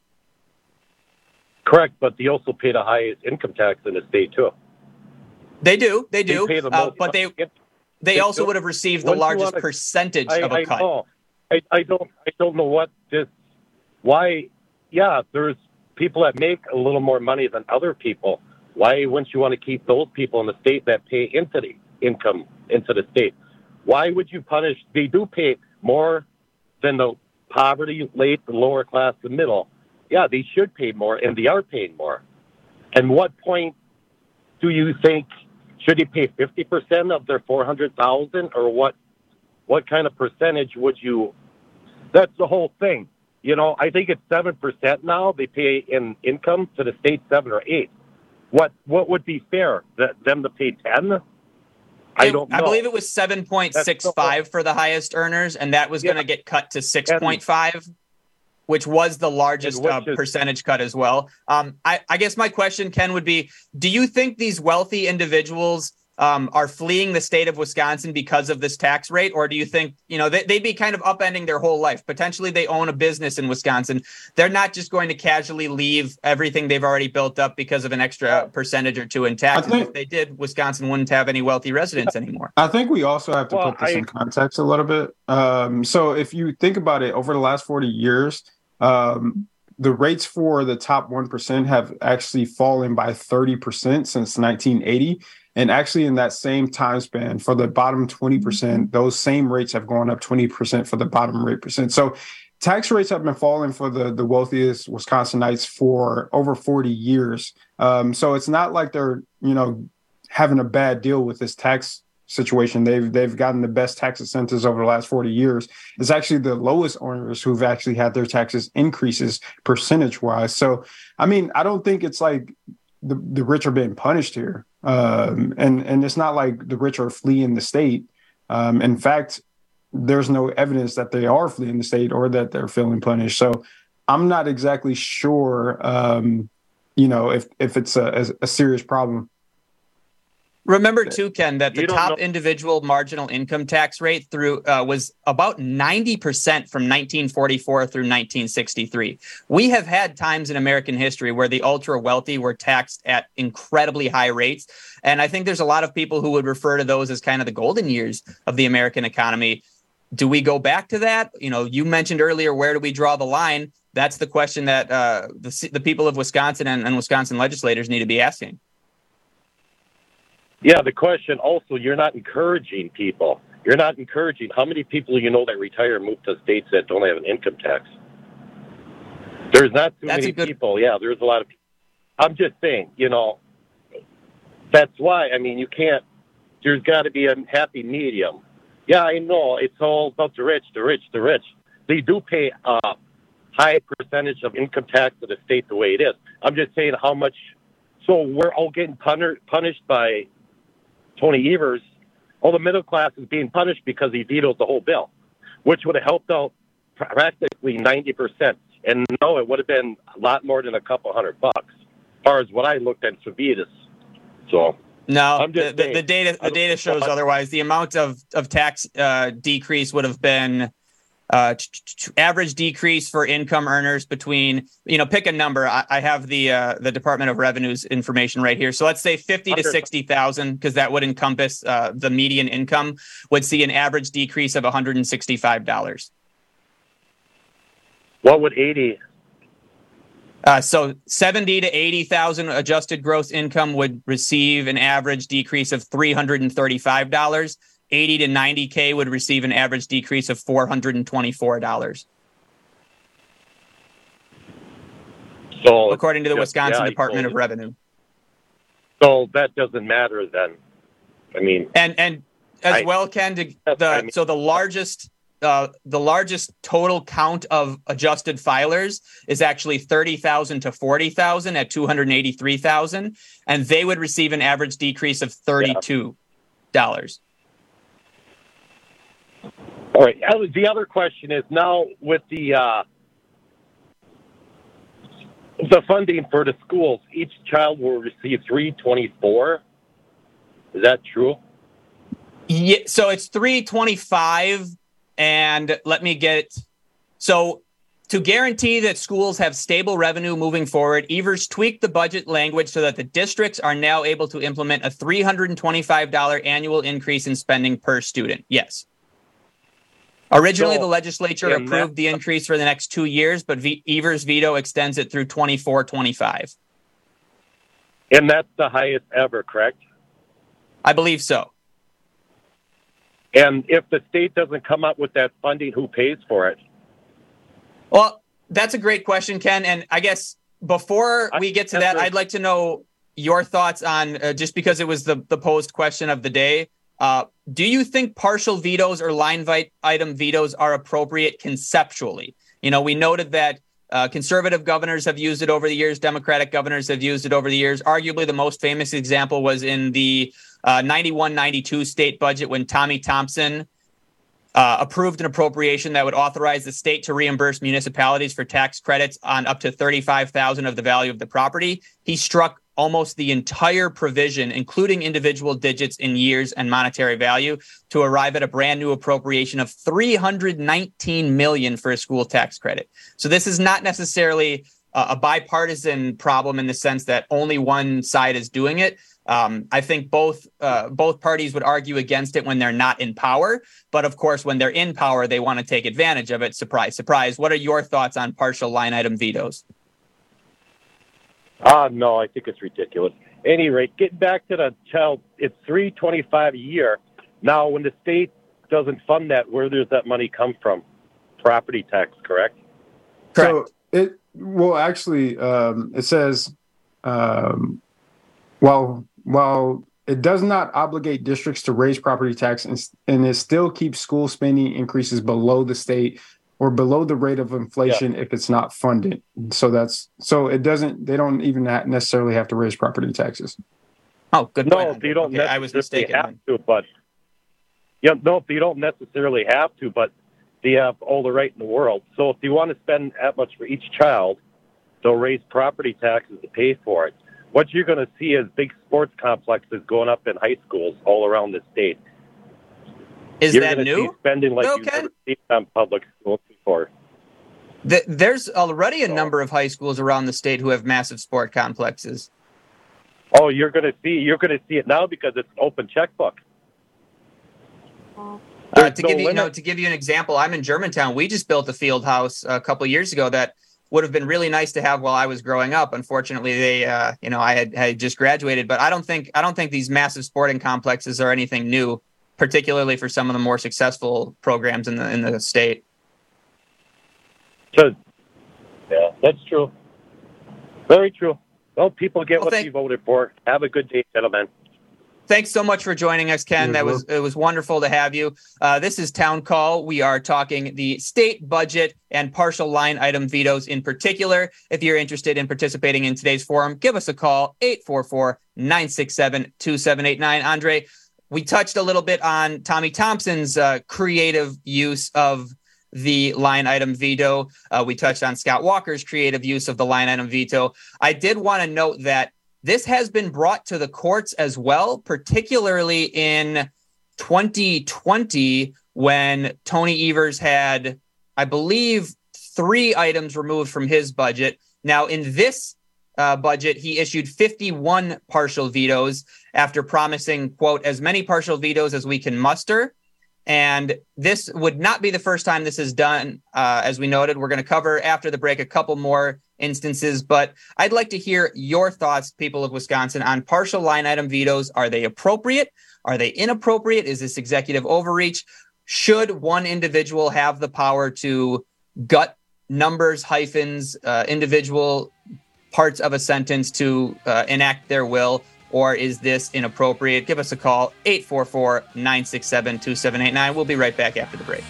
Correct, but they also pay the highest income tax in the state too. They do, they do, they the uh, but they they, they also would have received the largest wanna, percentage I, of a I cut. Know. I, I don't I don't know what this why. Yeah, there's people that make a little more money than other people. Why wouldn't you want to keep those people in the state that pay into the income into the state? Why would you punish? They do pay more than the poverty, late, the lower class, the middle. Yeah, they should pay more, and they are paying more. And what point do you think should they pay fifty percent of their four hundred thousand, or what? What kind of percentage would you? That's the whole thing. You know, I think it's seven percent now. They pay in income to the state seven or eight. What what would be fair? That them to pay ten? I don't know. I believe it was seven point six five for the highest earners, and that was yeah. going to get cut to six point five. which was the largest uh, is- percentage cut as well. Um, I, I guess my question, Ken, would be, do you think these wealthy individuals um, are fleeing the state of Wisconsin because of this tax rate? Or do you think, you know, they, they'd be kind of upending their whole life? Potentially they own a business in Wisconsin. They're not just going to casually leave everything they've already built up because of an extra percentage or two in taxes. think- If they did, Wisconsin wouldn't have any wealthy residents anymore. I think we also have to Well, put this I- in context a little bit. Um, so if you think about it, over the last forty years, um, the rates for the top one percent have actually fallen by thirty percent since nineteen eighty. And actually in that same time span for the bottom twenty percent, those same rates have gone up twenty percent for the bottom eight percent. So tax rates have been falling for the, the wealthiest Wisconsinites for over forty years. Um, so it's not like they're, you know, having a bad deal with this tax situation. They've they've gotten the best tax incentives over the last forty years. It's actually the lowest earners who've actually had their taxes increases percentage wise. So, I mean, I don't think it's like the, the rich are being punished here. Um, and, and it's not like the rich are fleeing the state. Um, in fact, there's no evidence that they are fleeing the state or that they're feeling punished. So I'm not exactly sure, um, you know, if, if it's a, a serious problem. Remember too, Ken, that the You don't top know- individual marginal income tax rate through uh, was about ninety percent from nineteen forty-four through nineteen sixty-three. We have had times in American history where the ultra wealthy were taxed at incredibly high rates. And I think there's a lot of people who would refer to those as kind of the golden years of the American economy. Do we go back to that? You know, you mentioned earlier, where do we draw the line? That's the question that uh, the, the people of Wisconsin and, and Wisconsin legislators need to be asking. Yeah, the question also, you're not encouraging people. You're not encouraging. How many people you know that retire and move to states that don't have an income tax? There's not too That's many a good- people. Yeah, there's a lot of people. I'm just saying, you know, that's why, I mean, you can't, there's got to be a happy medium. Yeah, I know, it's all about the rich, the rich, the rich. They do pay a high percentage of income tax to the state the way it is. I'm just saying how much, so we're all getting pun- punished by Tony Evers. All the middle class is being punished because he vetoed the whole bill, which would have helped out practically ninety percent. And no, it would have been a lot more than a couple hundred bucks, as far as what I looked at Savitas. So no, I'm just the, the, saying, the data the data shows otherwise. The amount of of tax uh, decrease would have been uh, t- t- average decrease for income earners between, you know, pick a number. I, I have the uh, the Department of Revenue's information right here. So let's say fifty to sixty thousand, because that would encompass uh, the median income, would see an average decrease of one hundred and sixty five dollars. What would eighty? Uh, so seventy to eighty thousand adjusted gross income would receive an average decrease of three hundred and thirty-five dollars. eighty to ninety K would receive an average decrease of four hundred and twenty-four dollars. So according to the just- Wisconsin yeah, Department so- of Revenue. So that doesn't matter then. I mean, And and as I- well, Ken, to the I mean- so the largest uh, the largest total count of adjusted filers is actually thirty thousand to forty thousand at two hundred eighty-three thousand, and they would receive an average decrease of thirty-two dollars. all right. uh, The other question is now with the uh, the funding for the schools, each child will receive three twenty-four. Is that true? Yeah, so it's three twenty-five, and let me get so to guarantee that schools have stable revenue moving forward, Evers tweaked the budget language so that the districts are now able to implement a three hundred twenty-five dollars annual increase in spending per student. Yes. Originally, So, the legislature in that- approved the increase for the next two years, but v- Evers' veto extends it through twenty-four twenty-five. And that's the highest ever, correct? I believe so. And if the state doesn't come up with that funding, who pays for it? Well, that's a great question, Ken. And I guess before we get to that, I'd like to know your thoughts on, uh, just because it was the, the posed question of the day, uh, do you think partial vetoes or line vi- item vetoes are appropriate conceptually? You know, we noted that uh, conservative governors have used it over the years. Democratic governors have used it over the years. Arguably, the most famous example was in the uh, ninety-one ninety-two state budget when Tommy Thompson uh, approved an appropriation that would authorize the state to reimburse municipalities for tax credits on up to thirty-five thousand dollars of the value of the property. He struck almost the entire provision, including individual digits in years and monetary value, to arrive at a brand new appropriation of three hundred nineteen million dollars for a school tax credit. So this is not necessarily uh, a bipartisan problem in the sense that only one side is doing it. Um, I think both uh, both parties would argue against it when they're not in power. But of course, when they're in power, they want to take advantage of it. Surprise, surprise. What are your thoughts on partial line item vetoes? Ah, uh, no, I think it's ridiculous. Any rate, getting back to the child, it's three twenty-five a year. Now, when the state doesn't fund that, where does that money come from? Property tax, correct? Correct. So it well, actually, um, it says um, while while it does not obligate districts to raise property tax, and, and it still keeps school spending increases below the state or below the rate of inflation yeah. if it's not funded. So that's so it doesn't. They don't even necessarily have to raise property taxes. Oh, good. No, point. you don't. Okay, I was mistaken. Have to, but yeah, no, you don't necessarily have to, but they have all the right in the world. So if you want to spend that much for each child, they'll raise property taxes to pay for it. What you're going to see is big sports complexes going up in high schools all around the state. Is you're that gonna new? See spending like no, you've never seen on public schools before. The, there's already a number of high schools around the state who have massive sport complexes. Oh, you're going to see you're going to see it now because it's an open checkbook. Uh, to no give you, you know, limit. to give you an example, I'm in Germantown. We just built a field house a couple of years ago that would have been really nice to have while I was growing up. Unfortunately, they, uh, you know, I had, had just graduated, but I don't think I don't think these massive sporting complexes are anything new, particularly for some of the more successful programs in the in the state. So, yeah, that's true. Very true. Well, people get Well, what thank- they voted for. Have a good day, gentlemen. Thanks so much for joining us, Ken. Yeah, that was it was wonderful to have you. Uh, this is Town Call. We are talking the state budget and partial line item vetoes in particular. If you're interested in participating in today's forum, give us a call, eight four four, nine six seven, two seven eight nine. Andre, we touched a little bit on Tommy Thompson's uh, creative use of the line item veto. Uh, we touched on Scott Walker's creative use of the line item veto. I did want to note that this has been brought to the courts as well, particularly in twenty twenty when Tony Evers had, I believe, three items removed from his budget. Now, in this uh, budget, he issued fifty-one partial vetoes after promising, quote, as many partial vetoes as we can muster. And this would not be the first time this is done. Uh, as we noted, we're going to cover after the break a couple more instances, but I'd like to hear your thoughts, people of Wisconsin, on partial line item vetoes. Are they appropriate? Are they inappropriate? Is this executive overreach? Should one individual have the power to gut numbers, hyphens, uh, individual parts of a sentence to uh, enact their will? Or is this inappropriate? Give us a call, eight four four, nine six seven, two seven eight nine. We'll be right back after the break.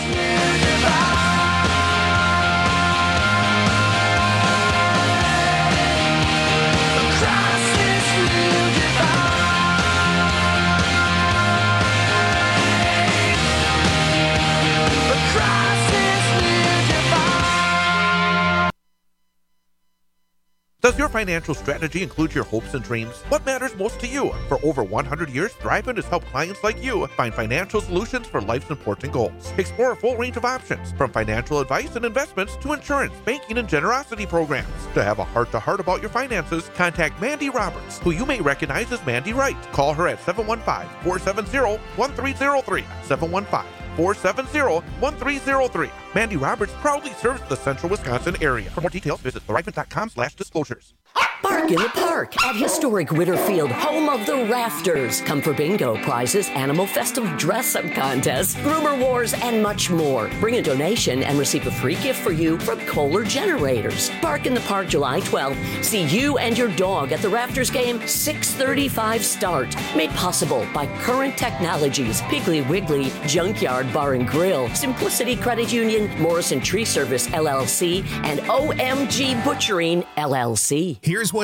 Does your financial strategy include your hopes and dreams? What matters most to you? For over one hundred years, Thrivent has helped clients like you find financial solutions for life's important goals. Explore a full range of options, from financial advice and investments to insurance, banking, and generosity programs. To have a heart-to-heart about your finances, contact Mandy Roberts, who you may recognize as Mandy Wright. Call her at seven one five, four seven zero, one three zero three, seven one five, four seven zero, one three zero three. Mandy Roberts proudly serves the central Wisconsin area. For more details, visit thrivent.com slash disclosures. Bark in the Park at historic Witterfield, home of the Rafters. Come for bingo, prizes, animal festive dress-up contests, rumor wars, and much more. Bring a donation and receive a free gift for you from Kohler Generators. Bark in the Park, July twelfth. See you and your dog at the Rafters game, six thirty-five start. Made possible by Current Technologies, Piggly Wiggly, Junkyard Bar and Grill, Simplicity Credit Union, Morrison Tree Service, L L C, and O M G Butchering, L L C. Here's what's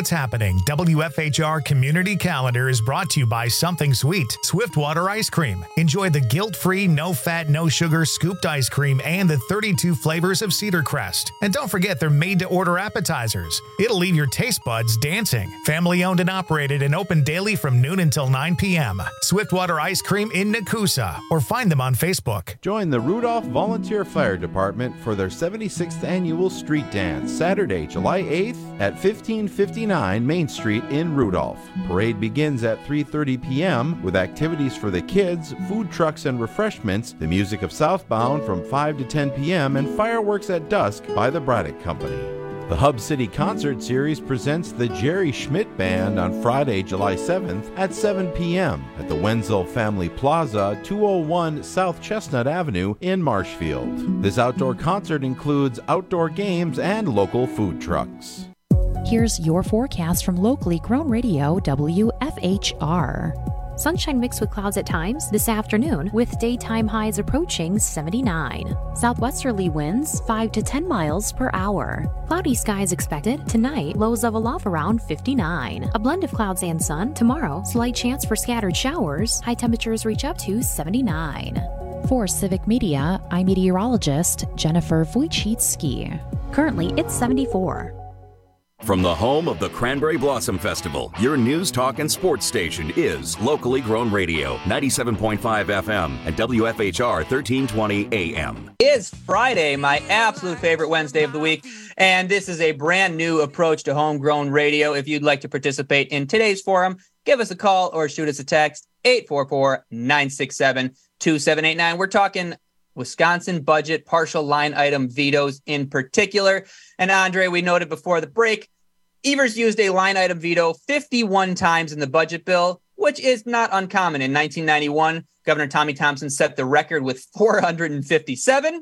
what's happening. W F H R Community Calendar is brought to you by Something Sweet, Swiftwater Ice Cream. Enjoy the guilt-free, no-fat, no-sugar scooped ice cream and the thirty-two flavors of Cedar Crest. And don't forget they're made-to-order appetizers. It'll leave your taste buds dancing. Family-owned and operated and open daily from noon until nine p.m. Swiftwater Ice Cream in Nakusa, or find them on Facebook. Join the Rudolph Volunteer Fire Department for their seventy-sixth Annual Street Dance, Saturday, July eighth at fifteen fifty-nine Main Street in Rudolph. Parade begins at three thirty p.m. with activities for the kids, food trucks and refreshments, the music of Southbound from five to ten p.m., and fireworks at dusk by the Braddock Company. The Hub City Concert Series presents the Jerry Schmidt Band on Friday, July seventh at seven p.m. at the Wenzel Family Plaza, two oh one South Chestnut Avenue in Marshfield. This outdoor concert includes outdoor games and local food trucks. Here's your forecast from locally grown radio W F H R. Sunshine mixed with clouds at times this afternoon, with daytime highs approaching seventy-nine. Southwesterly winds five to ten miles per hour. Cloudy skies expected tonight, lows level off around fifty-nine. A blend of clouds and sun tomorrow, slight chance for scattered showers. High temperatures reach up to seventy-nine. For Civic Media, I'm meteorologist Jennifer Wojcicki. Currently, it's seventy-four. From the home of the Cranberry Blossom Festival, your news, talk, and sports station is Locally Grown Radio, ninety-seven point five F M and W F H R thirteen twenty A M. It's Friday, my absolute favorite Wednesday of the week, and this is a brand new approach to homegrown radio. If you'd like to participate in today's forum, give us a call or shoot us a text, eight four four, nine six seven, two seven eight nine. We're talking Wisconsin budget, partial line item vetoes in particular. And Andre, we noted before the break, Evers used a line item veto fifty-one times in the budget bill, which is not uncommon. In nineteen ninety-one, Governor Tommy Thompson set the record with four hundred fifty-seven.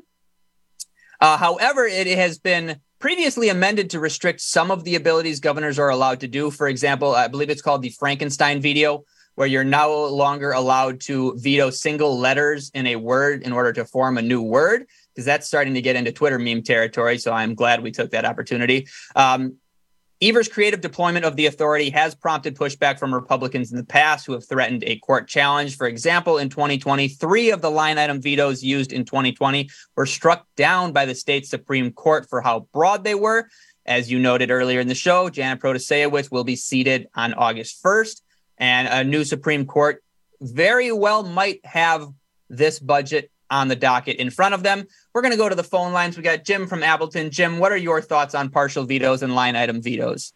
Uh, however, it has been previously amended to restrict some of the abilities governors are allowed to do. For example, I believe it's called the Frankenstein veto, where you're no longer allowed to veto single letters in a word in order to form a new word, because that's starting to get into Twitter meme territory. So I'm glad we took that opportunity. Um, Evers' creative deployment of the authority has prompted pushback from Republicans in the past who have threatened a court challenge. For example, in twenty twenty, three of the line item vetoes used in twenty twenty were struck down by the state Supreme Court for how broad they were. As you noted earlier in the show, Janet Protasevich will be seated on August first. And a new Supreme Court very well might have this budget on the docket in front of them. We're going to go to the phone lines. We got Jim from Appleton. Jim, what are your thoughts on partial vetoes and line item vetoes?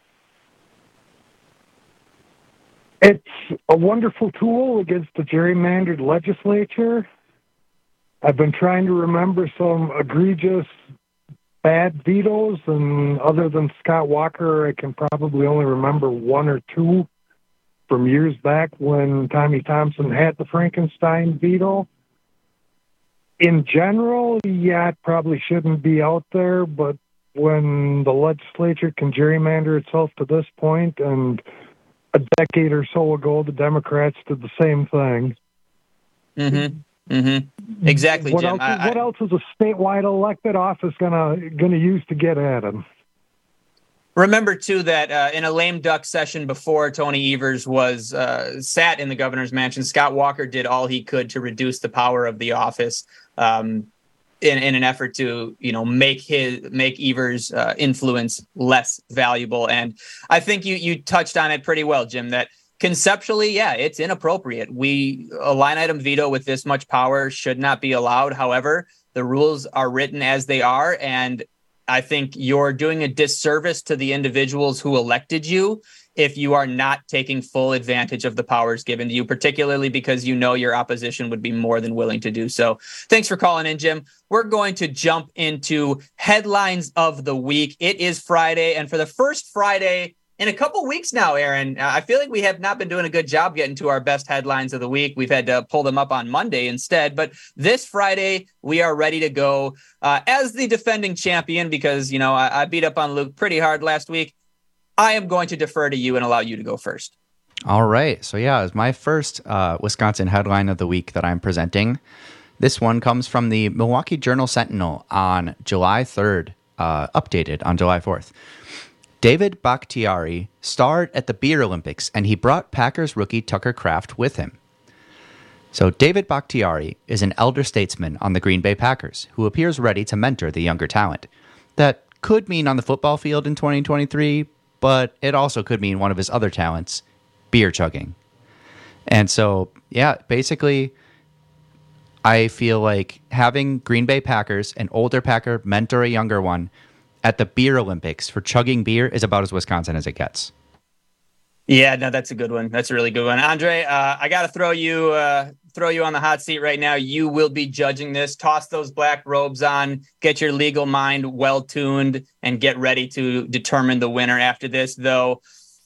It's a wonderful tool against the gerrymandered legislature. I've been trying to remember some egregious bad vetoes, and other than Scott Walker, I can probably only remember one or two from years back when Tommy Thompson had the Frankenstein veto. In general, yeah, it probably shouldn't be out there, but when the legislature can gerrymander itself to this point, and a decade or so ago, the Democrats did the same thing. Mm-hmm. Mm-hmm. Exactly, what Jim. Else, I, what else is a statewide elected office gonna gonna use to get at him? Remember, too, that uh, in a lame duck session before Tony Evers was uh, sat in the governor's mansion, Scott Walker did all he could to reduce the power of the office um, in, in an effort to, you know, make his make Evers' uh, influence less valuable. And I think you you touched on it pretty well, Jim, that conceptually, yeah, it's inappropriate. We a line item veto with this much power should not be allowed. However, the rules are written as they are, and I think you're doing a disservice to the individuals who elected you if you are not taking full advantage of the powers given to you, particularly because you know your opposition would be more than willing to do so. Thanks for calling in, Jim. We're going to jump into headlines of the week. It is Friday, and for the first Friday in a couple weeks now, Aaron, I feel like we have not been doing a good job getting to our best headlines of the week. We've had to pull them up on Monday instead. But this Friday, we are ready to go uh, as the defending champion because, you know, I, I beat up on Luke pretty hard last week. I am going to defer to you and allow you to go first. All right. So, yeah, it's my first uh, Wisconsin headline of the week that I'm presenting. This one comes from the Milwaukee Journal Sentinel on July third, uh, updated on July fourth. David Bakhtiari starred at the Beer Olympics, and he brought Packers rookie Tucker Kraft with him. So David Bakhtiari is an elder statesman on the Green Bay Packers who appears ready to mentor the younger talent. That could mean on the football field in twenty twenty-three, but it also could mean one of his other talents, beer chugging. And so, yeah, basically, I feel like having Green Bay Packers, an older Packer, mentor a younger one, at the Beer Olympics for chugging beer is about as Wisconsin as it gets. Yeah, no, that's a good one. That's a really good one. Andre, uh, I got to throw you uh, throw you on the hot seat right now. You will be judging this. Toss those black robes on, get your legal mind well-tuned, and get ready to determine the winner after this, though.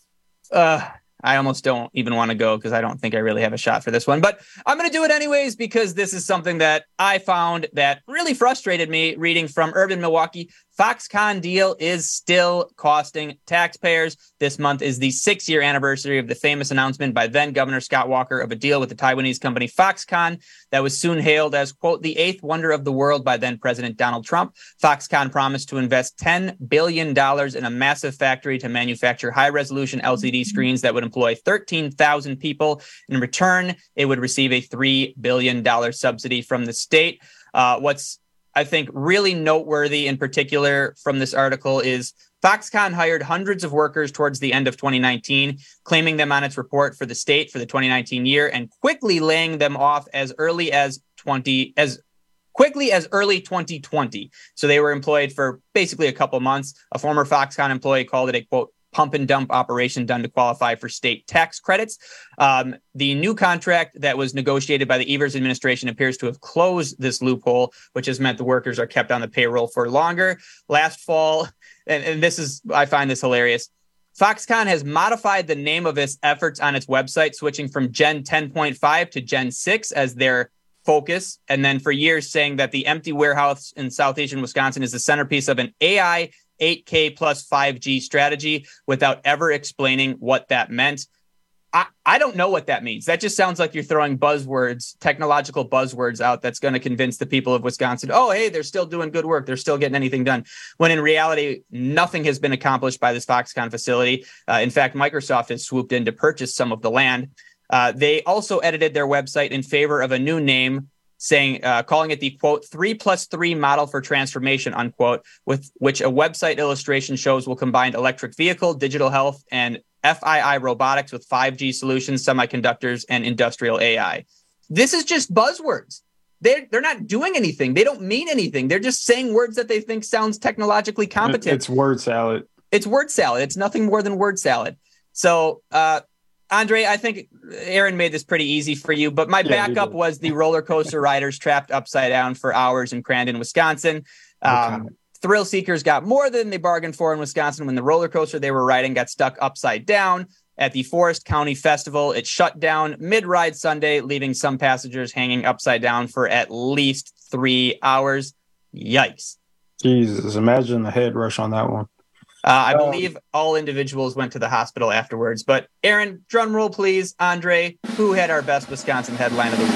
Uh, I almost don't even want to go because I don't think I really have a shot for this one. But I'm going to do it anyways because this is something that I found that really frustrated me reading from Urban Milwaukee. Foxconn deal is still costing taxpayers. This month is the six-year anniversary of the famous announcement by then-Governor Scott Walker of a deal with the Taiwanese company Foxconn that was soon hailed as, quote, the eighth wonder of the world by then-President Donald Trump. Foxconn promised to invest ten billion dollars in a massive factory to manufacture high-resolution L C D screens that would employ thirteen thousand people. In return, it would receive a three billion dollars subsidy from the state. Uh, what's I think really noteworthy in particular from this article is Foxconn hired hundreds of workers towards the end of twenty nineteen, claiming them on its report for the state for the twenty nineteen year and quickly laying them off as early as twenty as quickly as early twenty twenty. So they were employed for basically a couple months. A former Foxconn employee called it a, quote, pump and dump operation done to qualify for state tax credits. Um, the new contract that was negotiated by the Evers administration appears to have closed this loophole, which has meant the workers are kept on the payroll for longer. Last fall, and, and this is, I find this hilarious, Foxconn has modified the name of its efforts on its website, switching from Gen ten point five to Gen six as their focus. And then for years saying that the empty warehouse in southeastern Wisconsin is the centerpiece of an A I eight K plus five G strategy without ever explaining what that meant. I, I don't know what that means. That just sounds like you're throwing buzzwords, technological buzzwords out that's going to convince the people of Wisconsin, oh, hey, they're still doing good work. They're still getting anything done. When in reality, nothing has been accomplished by this Foxconn facility. Uh, in fact, Microsoft has swooped in to purchase some of the land. Uh, they also edited their website in favor of a new name, saying, uh, calling it the, quote, three plus three model for transformation, unquote, with which a website illustration shows will combine electric vehicle, digital health, and F I I robotics with five G solutions, semiconductors, and industrial A I. This is just buzzwords. They're, they're not doing anything. They don't mean anything. They're just saying words that they think sounds technologically competent. It's word salad. It's word salad. It's nothing more than word salad. So, uh, Andre, I think Aaron made this pretty easy for you, but my yeah, backup was the roller coaster riders trapped upside down for hours in Crandon, Wisconsin. Um, okay. Thrill seekers got more than they bargained for in Wisconsin when the roller coaster they were riding got stuck upside down at the Forest County Festival. It shut down mid-ride Sunday, leaving some passengers hanging upside down for at least three hours. Yikes. Jesus, imagine the head rush on that one. Uh, I believe all individuals went to the hospital afterwards. But Aaron, drum roll, please. Andre, who had our best Wisconsin headline of the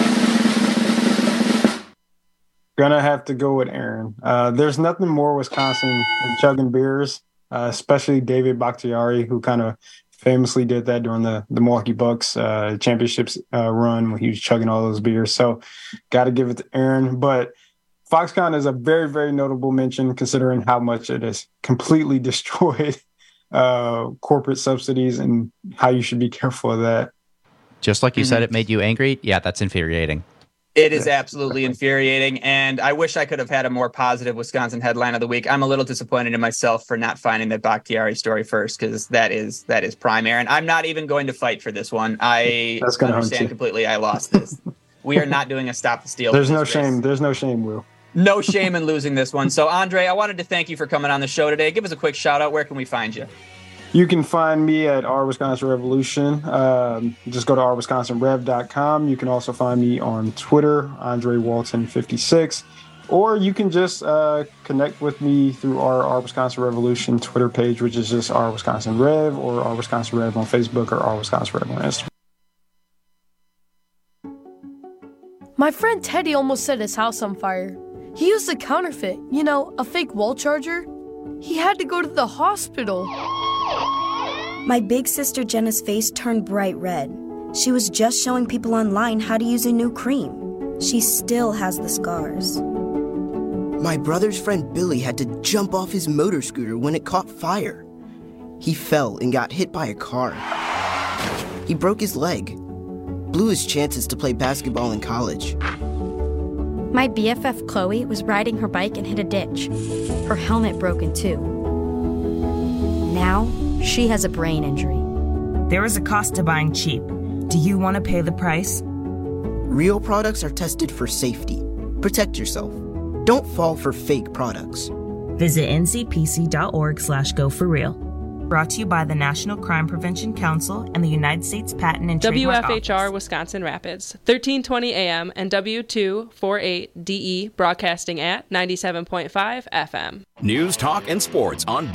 week? Gonna have to go with Aaron. Uh, there's nothing more Wisconsin than chugging beers, uh, especially David Bakhtiari, who kind of famously did that during the, the Milwaukee Bucks uh, championships uh, run when he was chugging all those beers. So got to give it to Aaron. But Foxconn is a very, very notable mention considering how much it has completely destroyed uh, corporate subsidies and how you should be careful of that. Just like you Mm-hmm. said, it made you angry. Yeah, that's infuriating. It is absolutely infuriating, and I wish I could have had a more positive Wisconsin headline of the week. I'm a little disappointed in myself for not finding the Bakhtiari story first, because that is that is prime, Aaron. I'm not even going to fight for this one. I That's gonna understand completely. I lost this. We are not doing a stop the steal. There's no shame. There's no shame, Will. No shame in losing this one. So, Andre, I wanted to thank you for coming on the show today. Give us a quick shout out. Where can we find you? You can find me at Our Wisconsin Revolution. Um, just go to our wisconsin rev dot com. You can also find me on Twitter, Andre Walton fifty-six. Or you can just uh, connect with me through our Our Wisconsin Revolution Twitter page, which is just Our Wisconsin Rev, or Our Wisconsin Rev on Facebook, or Our Wisconsin Rev on Instagram. My friend Teddy almost set his house on fire. He used a counterfeit, you know, a fake wall charger. He had to go to the hospital. My big sister Jenna's face turned bright red. She was just showing people online how to use a new cream. She still has the scars. My brother's friend Billy had to jump off his motor scooter when it caught fire. He fell and got hit by a car. He broke his leg, blew his chances to play basketball in college. My B F F Chloe was riding her bike and hit a ditch. Her helmet broken too. Now, she has a brain injury. There is a cost to buying cheap. Do you want to pay the price? Real products are tested for safety. Protect yourself. Don't fall for fake products. Visit n c p c dot org slash go for real. Brought to you by the National Crime Prevention Council and the United States Patent and W Trademark F H R Office. Wisconsin Rapids, thirteen twenty A M and W two forty-eight D E broadcasting at ninety-seven point five F M. News, talk, and sports on